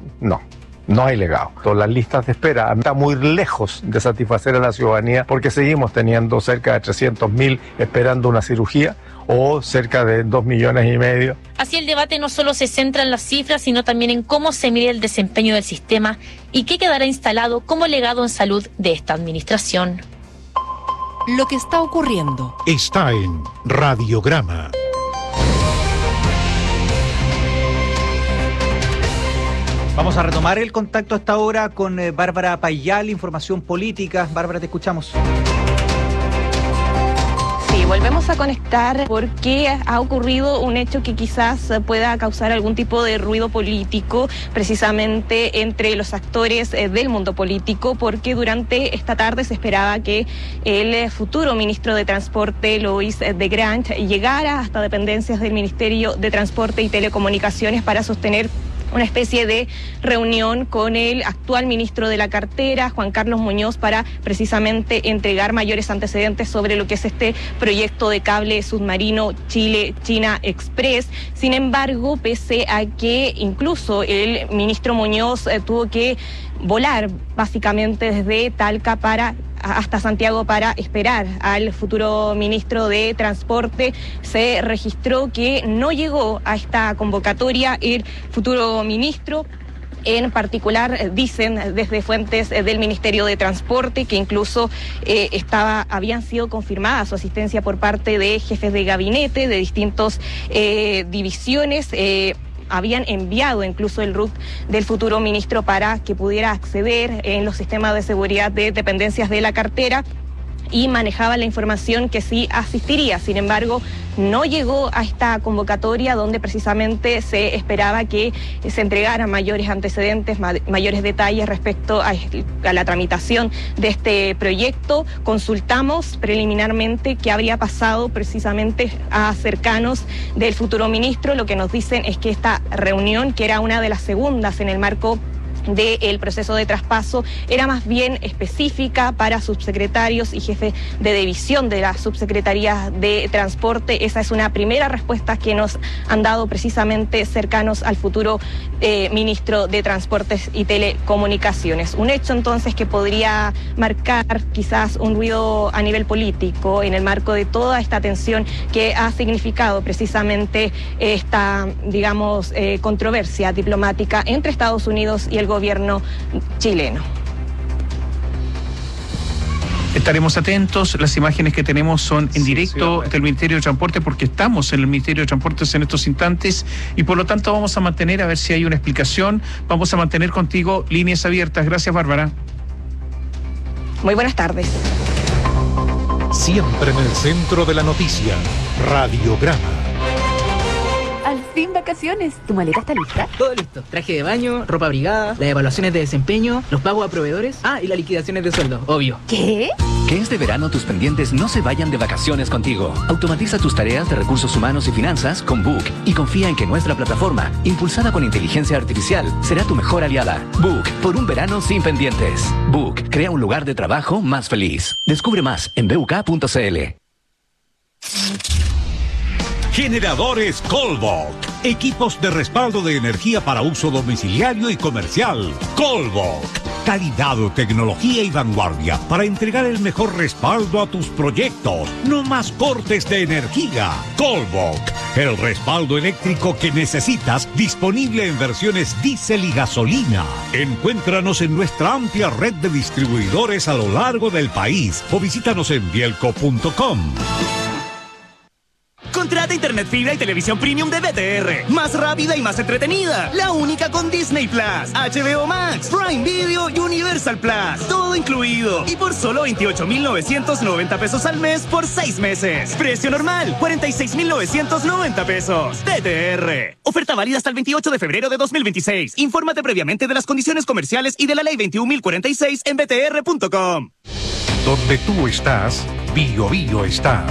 no hay legado. Las listas de espera están muy lejos de satisfacer a la ciudadanía porque seguimos teniendo cerca de 300.000 esperando una cirugía o cerca de 2,5 millones. Así el debate no solo se centra en las cifras, sino también en cómo se mide el desempeño del sistema y qué quedará instalado como legado en salud de esta administración. Lo que está ocurriendo está en Radiograma. Vamos a retomar el contacto hasta ahora con Bárbara Payal, información política. Bárbara, te escuchamos. Sí, volvemos a conectar porque ha ocurrido un hecho que quizás pueda causar algún tipo de ruido político, precisamente entre los actores del mundo político, porque durante esta tarde se esperaba que el futuro ministro de Transporte, Luis de Grange, llegara hasta dependencias del Ministerio de Transporte y Telecomunicaciones para sostener una especie de reunión con el actual ministro de la cartera, Juan Carlos Muñoz, para precisamente entregar mayores antecedentes sobre lo que es este proyecto de cable submarino Chile-China Express. Sin embargo, pese a que incluso el ministro Muñoz tuvo que volar básicamente desde Talca hasta Santiago para esperar al futuro ministro de Transporte, se registró que no llegó a esta convocatoria el futuro ministro. En particular, dicen desde fuentes del Ministerio de Transporte que incluso habían sido confirmadas su asistencia por parte de jefes de gabinete de distintas divisiones. Habían enviado incluso el RUT del futuro ministro para que pudiera acceder en los sistemas de seguridad de dependencias de la cartera, y manejaba la información que sí asistiría. Sin embargo, no llegó a esta convocatoria donde precisamente se esperaba que se entregaran mayores antecedentes, mayores detalles respecto a la tramitación de este proyecto. Consultamos preliminarmente qué habría pasado precisamente a cercanos del futuro ministro. Lo que nos dicen es que esta reunión, que era una de las segundas en el marco del proceso de traspaso, era más bien específica para subsecretarios y jefes de división de la Subsecretaría de Transporte. Esa es una primera respuesta que nos han dado precisamente cercanos al futuro ministro de Transportes y Telecomunicaciones. Un hecho entonces que podría marcar quizás un ruido a nivel político en el marco de toda esta tensión que ha significado precisamente esta, digamos, controversia diplomática entre Estados Unidos y el gobierno chileno. Estaremos atentos. Las imágenes que tenemos son en directo del Ministerio de Transporte, porque estamos en el Ministerio de Transportes en estos instantes, y por lo tanto vamos a mantener, a ver si hay una explicación, vamos a mantener contigo líneas abiertas. Gracias, Bárbara. Muy buenas tardes. Siempre en el centro de la noticia, Radiograma. Al fin vacaciones. ¿Tu maleta está lista? Todo listo. Traje de baño, ropa abrigada, las evaluaciones de desempeño, los pagos a proveedores, y las liquidaciones de sueldo, obvio. ¿Qué? Que este verano tus pendientes no se vayan de vacaciones contigo. Automatiza tus tareas de recursos humanos y finanzas con Book y confía en que nuestra plataforma, impulsada con inteligencia artificial, será tu mejor aliada. Book, por un verano sin pendientes. Book, crea un lugar de trabajo más feliz. Descubre más en buk.cl. Generadores Colbok. Equipos de respaldo de energía para uso domiciliario y comercial. Colbok. Calidad, tecnología y vanguardia para entregar el mejor respaldo a tus proyectos. No más cortes de energía. Colbok. El respaldo eléctrico que necesitas, disponible en versiones diésel y gasolina. Encuéntranos en nuestra amplia red de distribuidores a lo largo del país o visítanos en bielco.com. Contrata internet, fibra y televisión premium de BTR. Más rápida y más entretenida. La única con Disney Plus, HBO Max, Prime Video y Universal Plus. Todo incluido. Y por solo 28,990 pesos al mes por 6 meses. Precio normal, 46,990 pesos. BTR. Oferta válida hasta el 28 de febrero de 2026. Infórmate previamente de las condiciones comerciales y de la ley 21.046 en btr.com. Donde tú estás, Bio Bio está.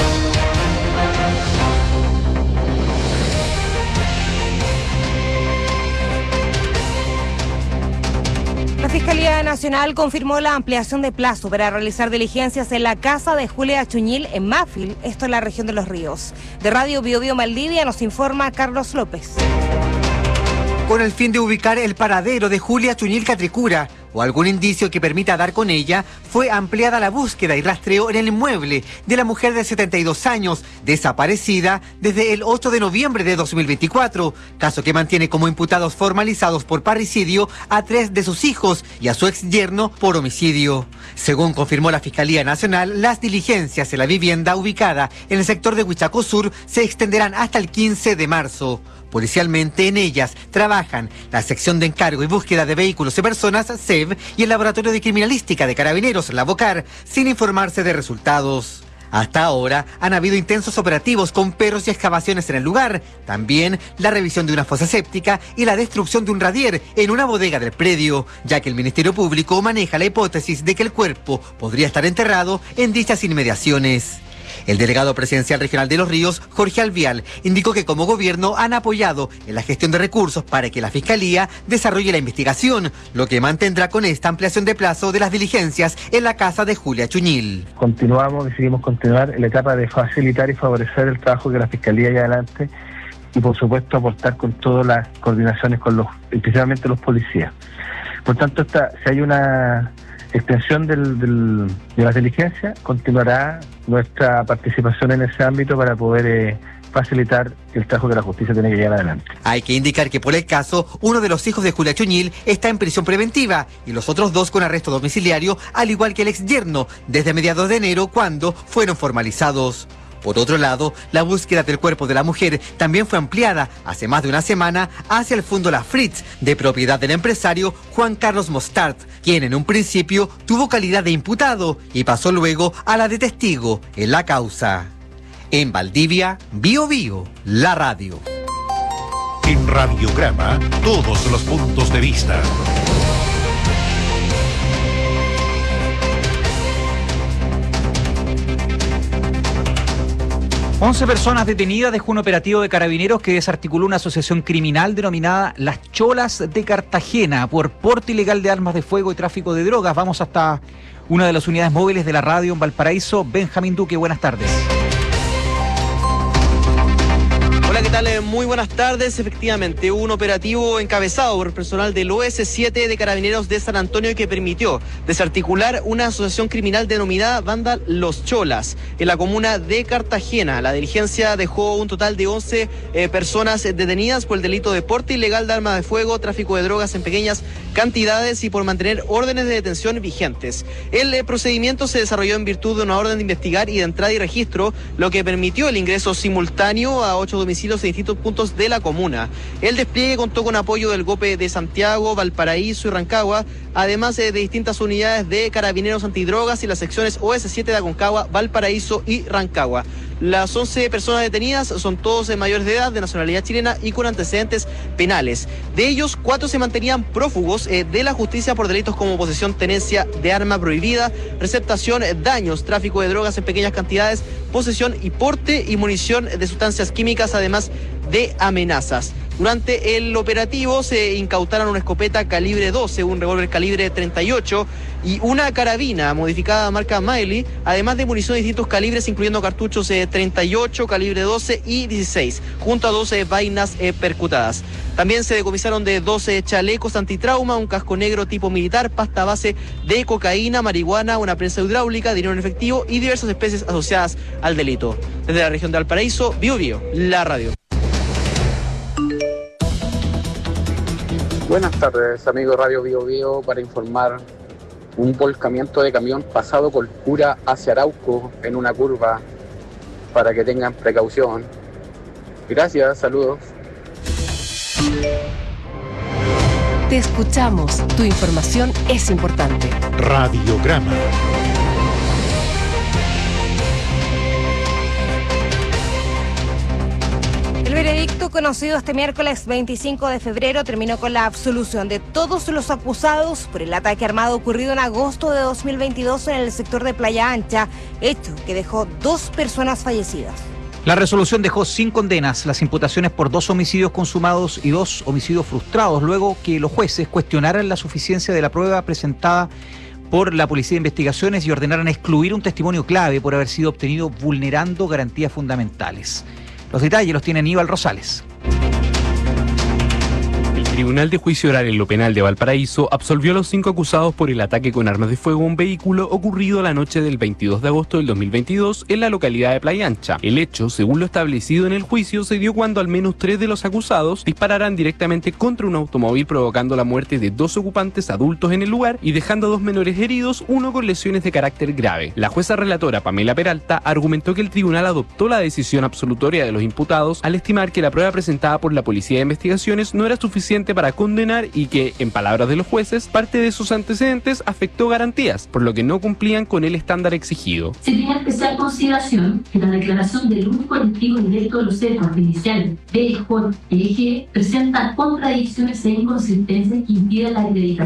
La Fiscalía Nacional confirmó la ampliación de plazo para realizar diligencias en la casa de Julia Achuñil en Mafil, esto en la región de Los Ríos. De Radio Bio Bio Maldivia nos informa Carlos López. Con el fin de ubicar el paradero de Julia Achuñil Catricura o algún indicio que permita dar con ella, fue ampliada la búsqueda y rastreo en el inmueble de la mujer de 72 años, desaparecida desde el 8 de noviembre de 2024, caso que mantiene como imputados formalizados por parricidio a 3 de sus hijos y a su exyerno por homicidio. Según confirmó la Fiscalía Nacional, las diligencias en la vivienda ubicada en el sector de Huichaco Sur se extenderán hasta el 15 de marzo. Policialmente en ellas trabajan la sección de encargo y búsqueda de vehículos y personas, SEV, y el laboratorio de criminalística de Carabineros, la BOCAR, sin informarse de resultados. Hasta ahora han habido intensos operativos con perros y excavaciones en el lugar, también la revisión de una fosa séptica y la destrucción de un radier en una bodega del predio, ya que el Ministerio Público maneja la hipótesis de que el cuerpo podría estar enterrado en dichas inmediaciones. El delegado presidencial regional de Los Ríos, Jorge Alvial, indicó que como gobierno han apoyado en la gestión de recursos para que la Fiscalía desarrolle la investigación, lo que mantendrá con esta ampliación de plazo de las diligencias en la casa de Julia Chuñil. Continuamos, decidimos continuar en la etapa de facilitar y favorecer el trabajo que la Fiscalía lleva adelante y por supuesto aportar con todas las coordinaciones con especialmente los policías. Por tanto, si hay una extensión de las diligencias, continuará nuestra participación en ese ámbito para poder facilitar el trabajo que la justicia tiene que llevar adelante. Hay que indicar que por el caso, uno de los hijos de Julia Chuñil está en prisión preventiva y los otros dos con arresto domiciliario, al igual que el exyerno, desde mediados de enero, cuando fueron formalizados. Por otro lado, la búsqueda del cuerpo de la mujer también fue ampliada hace más de una semana hacia el Fondo La Fritz, de propiedad del empresario Juan Carlos Mostart, quien en un principio tuvo calidad de imputado y pasó luego a la de testigo en la causa. En Valdivia, Bío Bío, la radio. En Radiograma, todos los puntos de vista. Once personas detenidas dejó un operativo de carabineros que desarticuló una asociación criminal denominada Las Cholas de Cartagena por porte ilegal de armas de fuego y tráfico de drogas. Vamos hasta una de las unidades móviles de la radio en Valparaíso. Benjamín Duque, buenas tardes. Hola, ¿qué tal? Muy buenas tardes. Efectivamente, hubo un operativo encabezado por el personal del OS7 de Carabineros de San Antonio que permitió desarticular una asociación criminal denominada Banda Los Cholas en la comuna de Cartagena. La diligencia dejó un total de 11 personas detenidas por el delito de porte ilegal de armas de fuego, tráfico de drogas en pequeñas cantidades y por mantener órdenes de detención vigentes. El procedimiento se desarrolló en virtud de una orden de investigar y de entrada y registro, lo que permitió el ingreso simultáneo a 8 domicilios en distintos puntos de la comuna. El despliegue contó con apoyo del GOPE de Santiago, Valparaíso y Rancagua, además de distintas unidades de carabineros antidrogas y las secciones OS7 de Aconcagua, Valparaíso y Rancagua. Las 11 personas detenidas son todos mayores de edad, de nacionalidad chilena y con antecedentes penales. De ellos, 4 se mantenían prófugos de la justicia por delitos como posesión, tenencia de arma prohibida, receptación, daños, tráfico de drogas en pequeñas cantidades, posesión y porte y munición de sustancias químicas, además de amenazas. Durante el operativo se incautaron una escopeta calibre 12, un revólver calibre 38 y una carabina modificada marca Miley, además de munición de distintos calibres, incluyendo cartuchos 38, calibre 12 y 16, junto a 12 vainas percutadas. También se decomisaron de 12 chalecos antitrauma, un casco negro tipo militar, pasta base de cocaína, marihuana, una prensa hidráulica, dinero en efectivo y diversas especies asociadas al delito. Desde la región de Valparaíso, Bío Bío, la radio. Buenas tardes, amigos Radio Bío Bío, para informar un volcamiento de camión pasado Colpura hacia Arauco en una curva, para que tengan precaución. Gracias, saludos. Te escuchamos, tu información es importante. Radiograma. El veredicto conocido este miércoles 25 de febrero terminó con la absolución de todos los acusados por el ataque armado ocurrido en agosto de 2022 en el sector de Playa Ancha, hecho que dejó 2 personas fallecidas. La resolución dejó sin condenas las imputaciones por 2 homicidios consumados y 2 homicidios frustrados, luego que los jueces cuestionaran la suficiencia de la prueba presentada por la Policía de Investigaciones y ordenaran excluir un testimonio clave por haber sido obtenido vulnerando garantías fundamentales. Los detalles los tiene Aníbal Rosales. El Tribunal de Juicio Oral en lo Penal de Valparaíso absolvió a los 5 acusados por el ataque con armas de fuego a un vehículo ocurrido la noche del 22 de agosto del 2022 en la localidad de Playa Ancha. El hecho, según lo establecido en el juicio, se dio cuando al menos 3 de los acusados dispararan directamente contra un automóvil, provocando la muerte de 2 ocupantes adultos en el lugar y dejando a 2 menores heridos, uno con lesiones de carácter grave. La jueza relatora Pamela Peralta argumentó que el tribunal adoptó la decisión absolutoria de los imputados al estimar que la prueba presentada por la Policía de Investigaciones no era suficiente para condenar y que, en palabras de los jueces, parte de sus antecedentes afectó garantías, por lo que no cumplían con el estándar exigido. Se tiene especial consideración que la declaración del único testigo directo de los hechos iniciales, DJ, presenta contradicciones e inconsistencias que impiden la acreditación,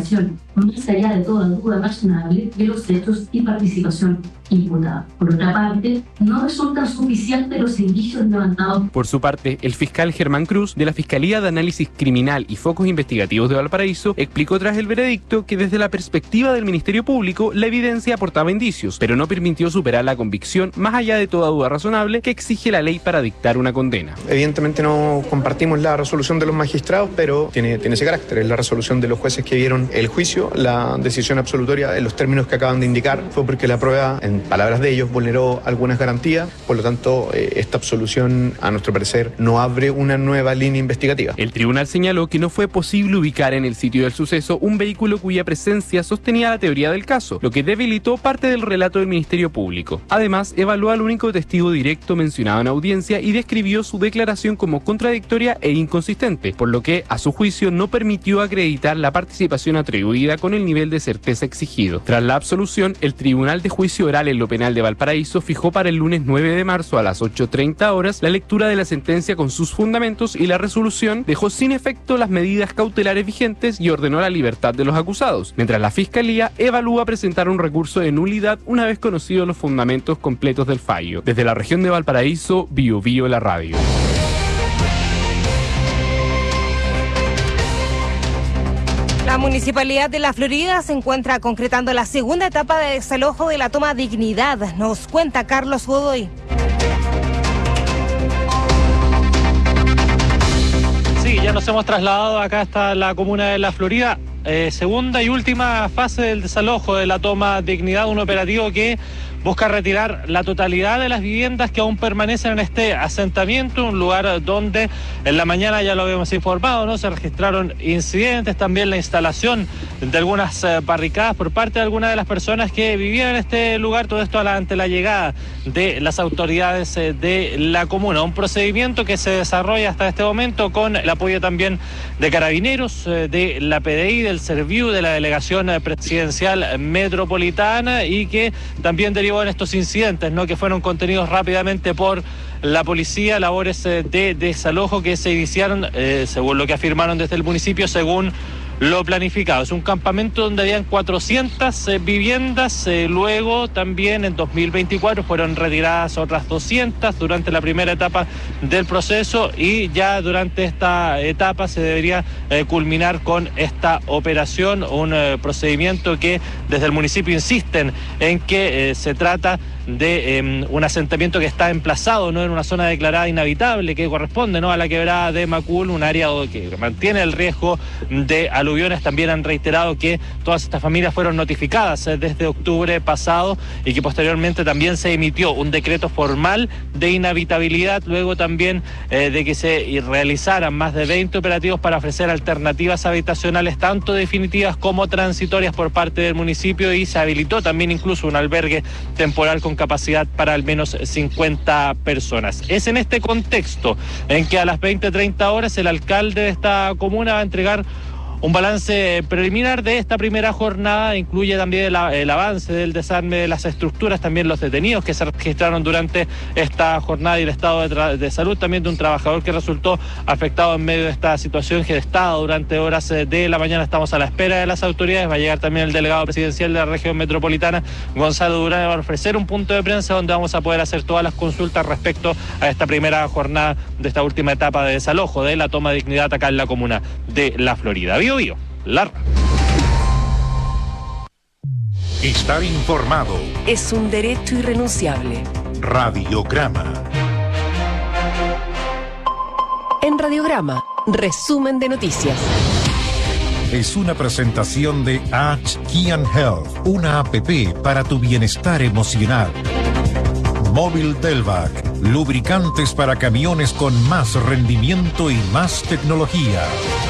más allá de toda duda razonable de los hechos y participación imputada. Por otra parte, no resultan suficientes los indicios levantados. Por su parte, el fiscal Germán Cruz, de la Fiscalía de Análisis Criminal y Focos Investigativos de Valparaíso, explicó tras el veredicto que desde la perspectiva del Ministerio Público, la evidencia aportaba indicios, pero no permitió superar la convicción más allá de toda duda razonable que exige la ley para dictar una condena. Evidentemente no compartimos la resolución de los magistrados, pero tiene ese carácter, es la resolución de los jueces que vieron el juicio. La decisión absolutoria, en los términos que acaban de indicar, fue porque la prueba, en palabras de ellos, vulneró algunas garantías. Por lo tanto, esta absolución, a nuestro parecer, no abre una nueva línea investigativa. El tribunal señaló que no fue posible ubicar en el sitio del suceso un vehículo cuya presencia sostenía la teoría del caso, lo que debilitó parte del relato del Ministerio Público. Además, evaluó al único testigo directo mencionado en audiencia y describió su declaración como contradictoria e inconsistente, por lo que, a su juicio, no permitió acreditar la participación atribuida con el nivel de certeza exigido. Tras la absolución, el Tribunal de Juicio Oral en lo Penal de Valparaíso fijó para el lunes 9 de marzo a las 8:30 horas la lectura de la sentencia con sus fundamentos, y la resolución dejó sin efecto las medidas cautelares vigentes y ordenó la libertad de los acusados, mientras la Fiscalía evalúa presentar un recurso de nulidad una vez conocidos los fundamentos completos del fallo. Desde la región de Valparaíso, Bio Bio la radio. La Municipalidad de La Florida se encuentra concretando la segunda etapa de desalojo de la toma Dignidad. Nos cuenta Carlos Godoy. Sí, ya nos hemos trasladado acá hasta la comuna de La Florida. Segunda y última fase del desalojo de la toma Dignidad, un operativo que busca retirar la totalidad de las viviendas que aún permanecen en este asentamiento, un lugar donde en la mañana, ya lo habíamos informado, ¿no?, se registraron incidentes, también la instalación de algunas barricadas por parte de algunas de las personas que vivían en este lugar, todo esto ante la llegada de las autoridades de la comuna. Un procedimiento que se desarrolla hasta este momento con el apoyo también de Carabineros, de la PDI, del Serviu, de la Delegación Presidencial Metropolitana, y que también derivó en estos incidentes, ¿no?, que fueron contenidos rápidamente por la policía, labores de desalojo que se iniciaron, según lo que afirmaron desde el municipio, según lo planificado. Es un campamento donde habían 400 viviendas, luego también en 2024 fueron retiradas otras 200 durante la primera etapa del proceso, y ya durante esta etapa se debería culminar con esta operación, un procedimiento que desde el municipio insisten en que se trata de un asentamiento que está emplazado, ¿no?, en una zona declarada inhabitable que corresponde, ¿no?, a la quebrada de Macul, un área que mantiene el riesgo de aluviones. También han reiterado que todas estas familias fueron notificadas desde octubre pasado, y que posteriormente también se emitió un decreto formal de inhabitabilidad, luego también de que se realizaran más de 20 operativos para ofrecer alternativas habitacionales, tanto definitivas como transitorias, por parte del municipio, y se habilitó también incluso un albergue temporal con capacidad para al menos 50 personas. Es en este contexto en que a las 20:30 horas el alcalde de esta comuna va a entregar un balance preliminar de esta primera jornada. Incluye también el avance del desarme de las estructuras, también los detenidos que se registraron durante esta jornada, y el estado de salud también de un trabajador que resultó afectado en medio de esta situación gestada durante horas de la mañana. Estamos a la espera de las autoridades. Va a llegar también el delegado presidencial de la región metropolitana, Gonzalo Durán, va a ofrecer un punto de prensa donde vamos a poder hacer todas las consultas respecto a esta primera jornada de esta última etapa de desalojo de la toma de Dignidad acá en la comuna de La Florida. Bio, Lara. Estar informado es un derecho irrenunciable. Radiograma. En Radiograma, resumen de noticias. Es una presentación de Kian Health, una APP para tu bienestar emocional. Móvil Delvac, lubricantes para camiones con más rendimiento y más tecnología.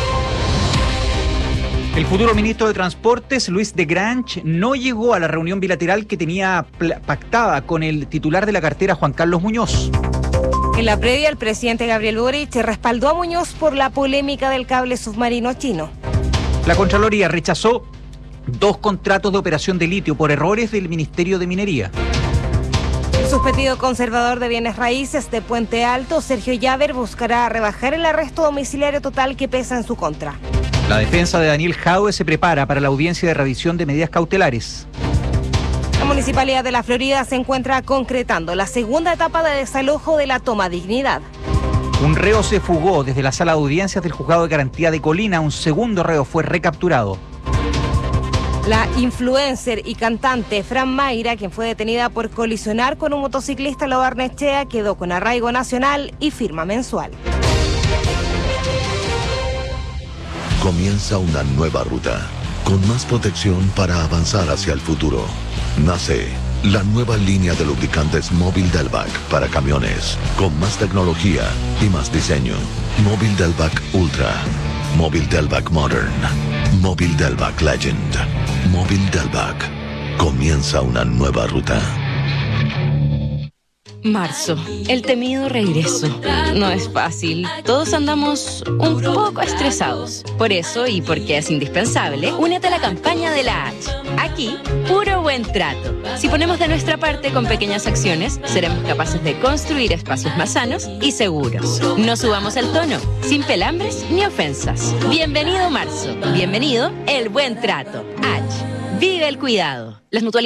El futuro ministro de Transportes, Luis de Grange, no llegó a la reunión bilateral que tenía pactada con el titular de la cartera, Juan Carlos Muñoz. En la previa, el presidente Gabriel Boric respaldó a Muñoz por la polémica del cable submarino chino. La Contraloría rechazó 2 contratos de operación de litio por errores del Ministerio de Minería. El suspendido conservador de bienes raíces de Puente Alto, Sergio Llaver, buscará rebajar el arresto domiciliario total que pesa en su contra. La defensa de Daniel Jadue se prepara para la audiencia de revisión de medidas cautelares. La Municipalidad de La Florida se encuentra concretando la segunda etapa de desalojo de la toma Dignidad. Un reo se fugó desde la sala de audiencias del Juzgado de Garantía de Colina. Un segundo reo fue recapturado. La influencer y cantante Fran Mayra, quien fue detenida por colisionar con un motociclista en Lo Barnechea, quedó con arraigo nacional y firma mensual. Comienza una nueva ruta, con más protección para avanzar hacia el futuro. Nace la nueva línea de lubricantes Móvil Delvac para camiones, con más tecnología y más diseño. Móvil Delvac Ultra, Móvil Delvac Modern, Móvil Delvac Legend, Móvil Delvac. Comienza una nueva ruta. Marzo, el temido regreso. No es fácil. Todos andamos un poco estresados. Por eso, y porque es indispensable, únete a la campaña de la H. Aquí, puro buen trato. Si ponemos de nuestra parte con pequeñas acciones, seremos capaces de construir espacios más sanos y seguros. No subamos el tono, sin pelambres ni ofensas. Bienvenido marzo. Bienvenido el buen trato. H. Vive el cuidado. Las mutualidades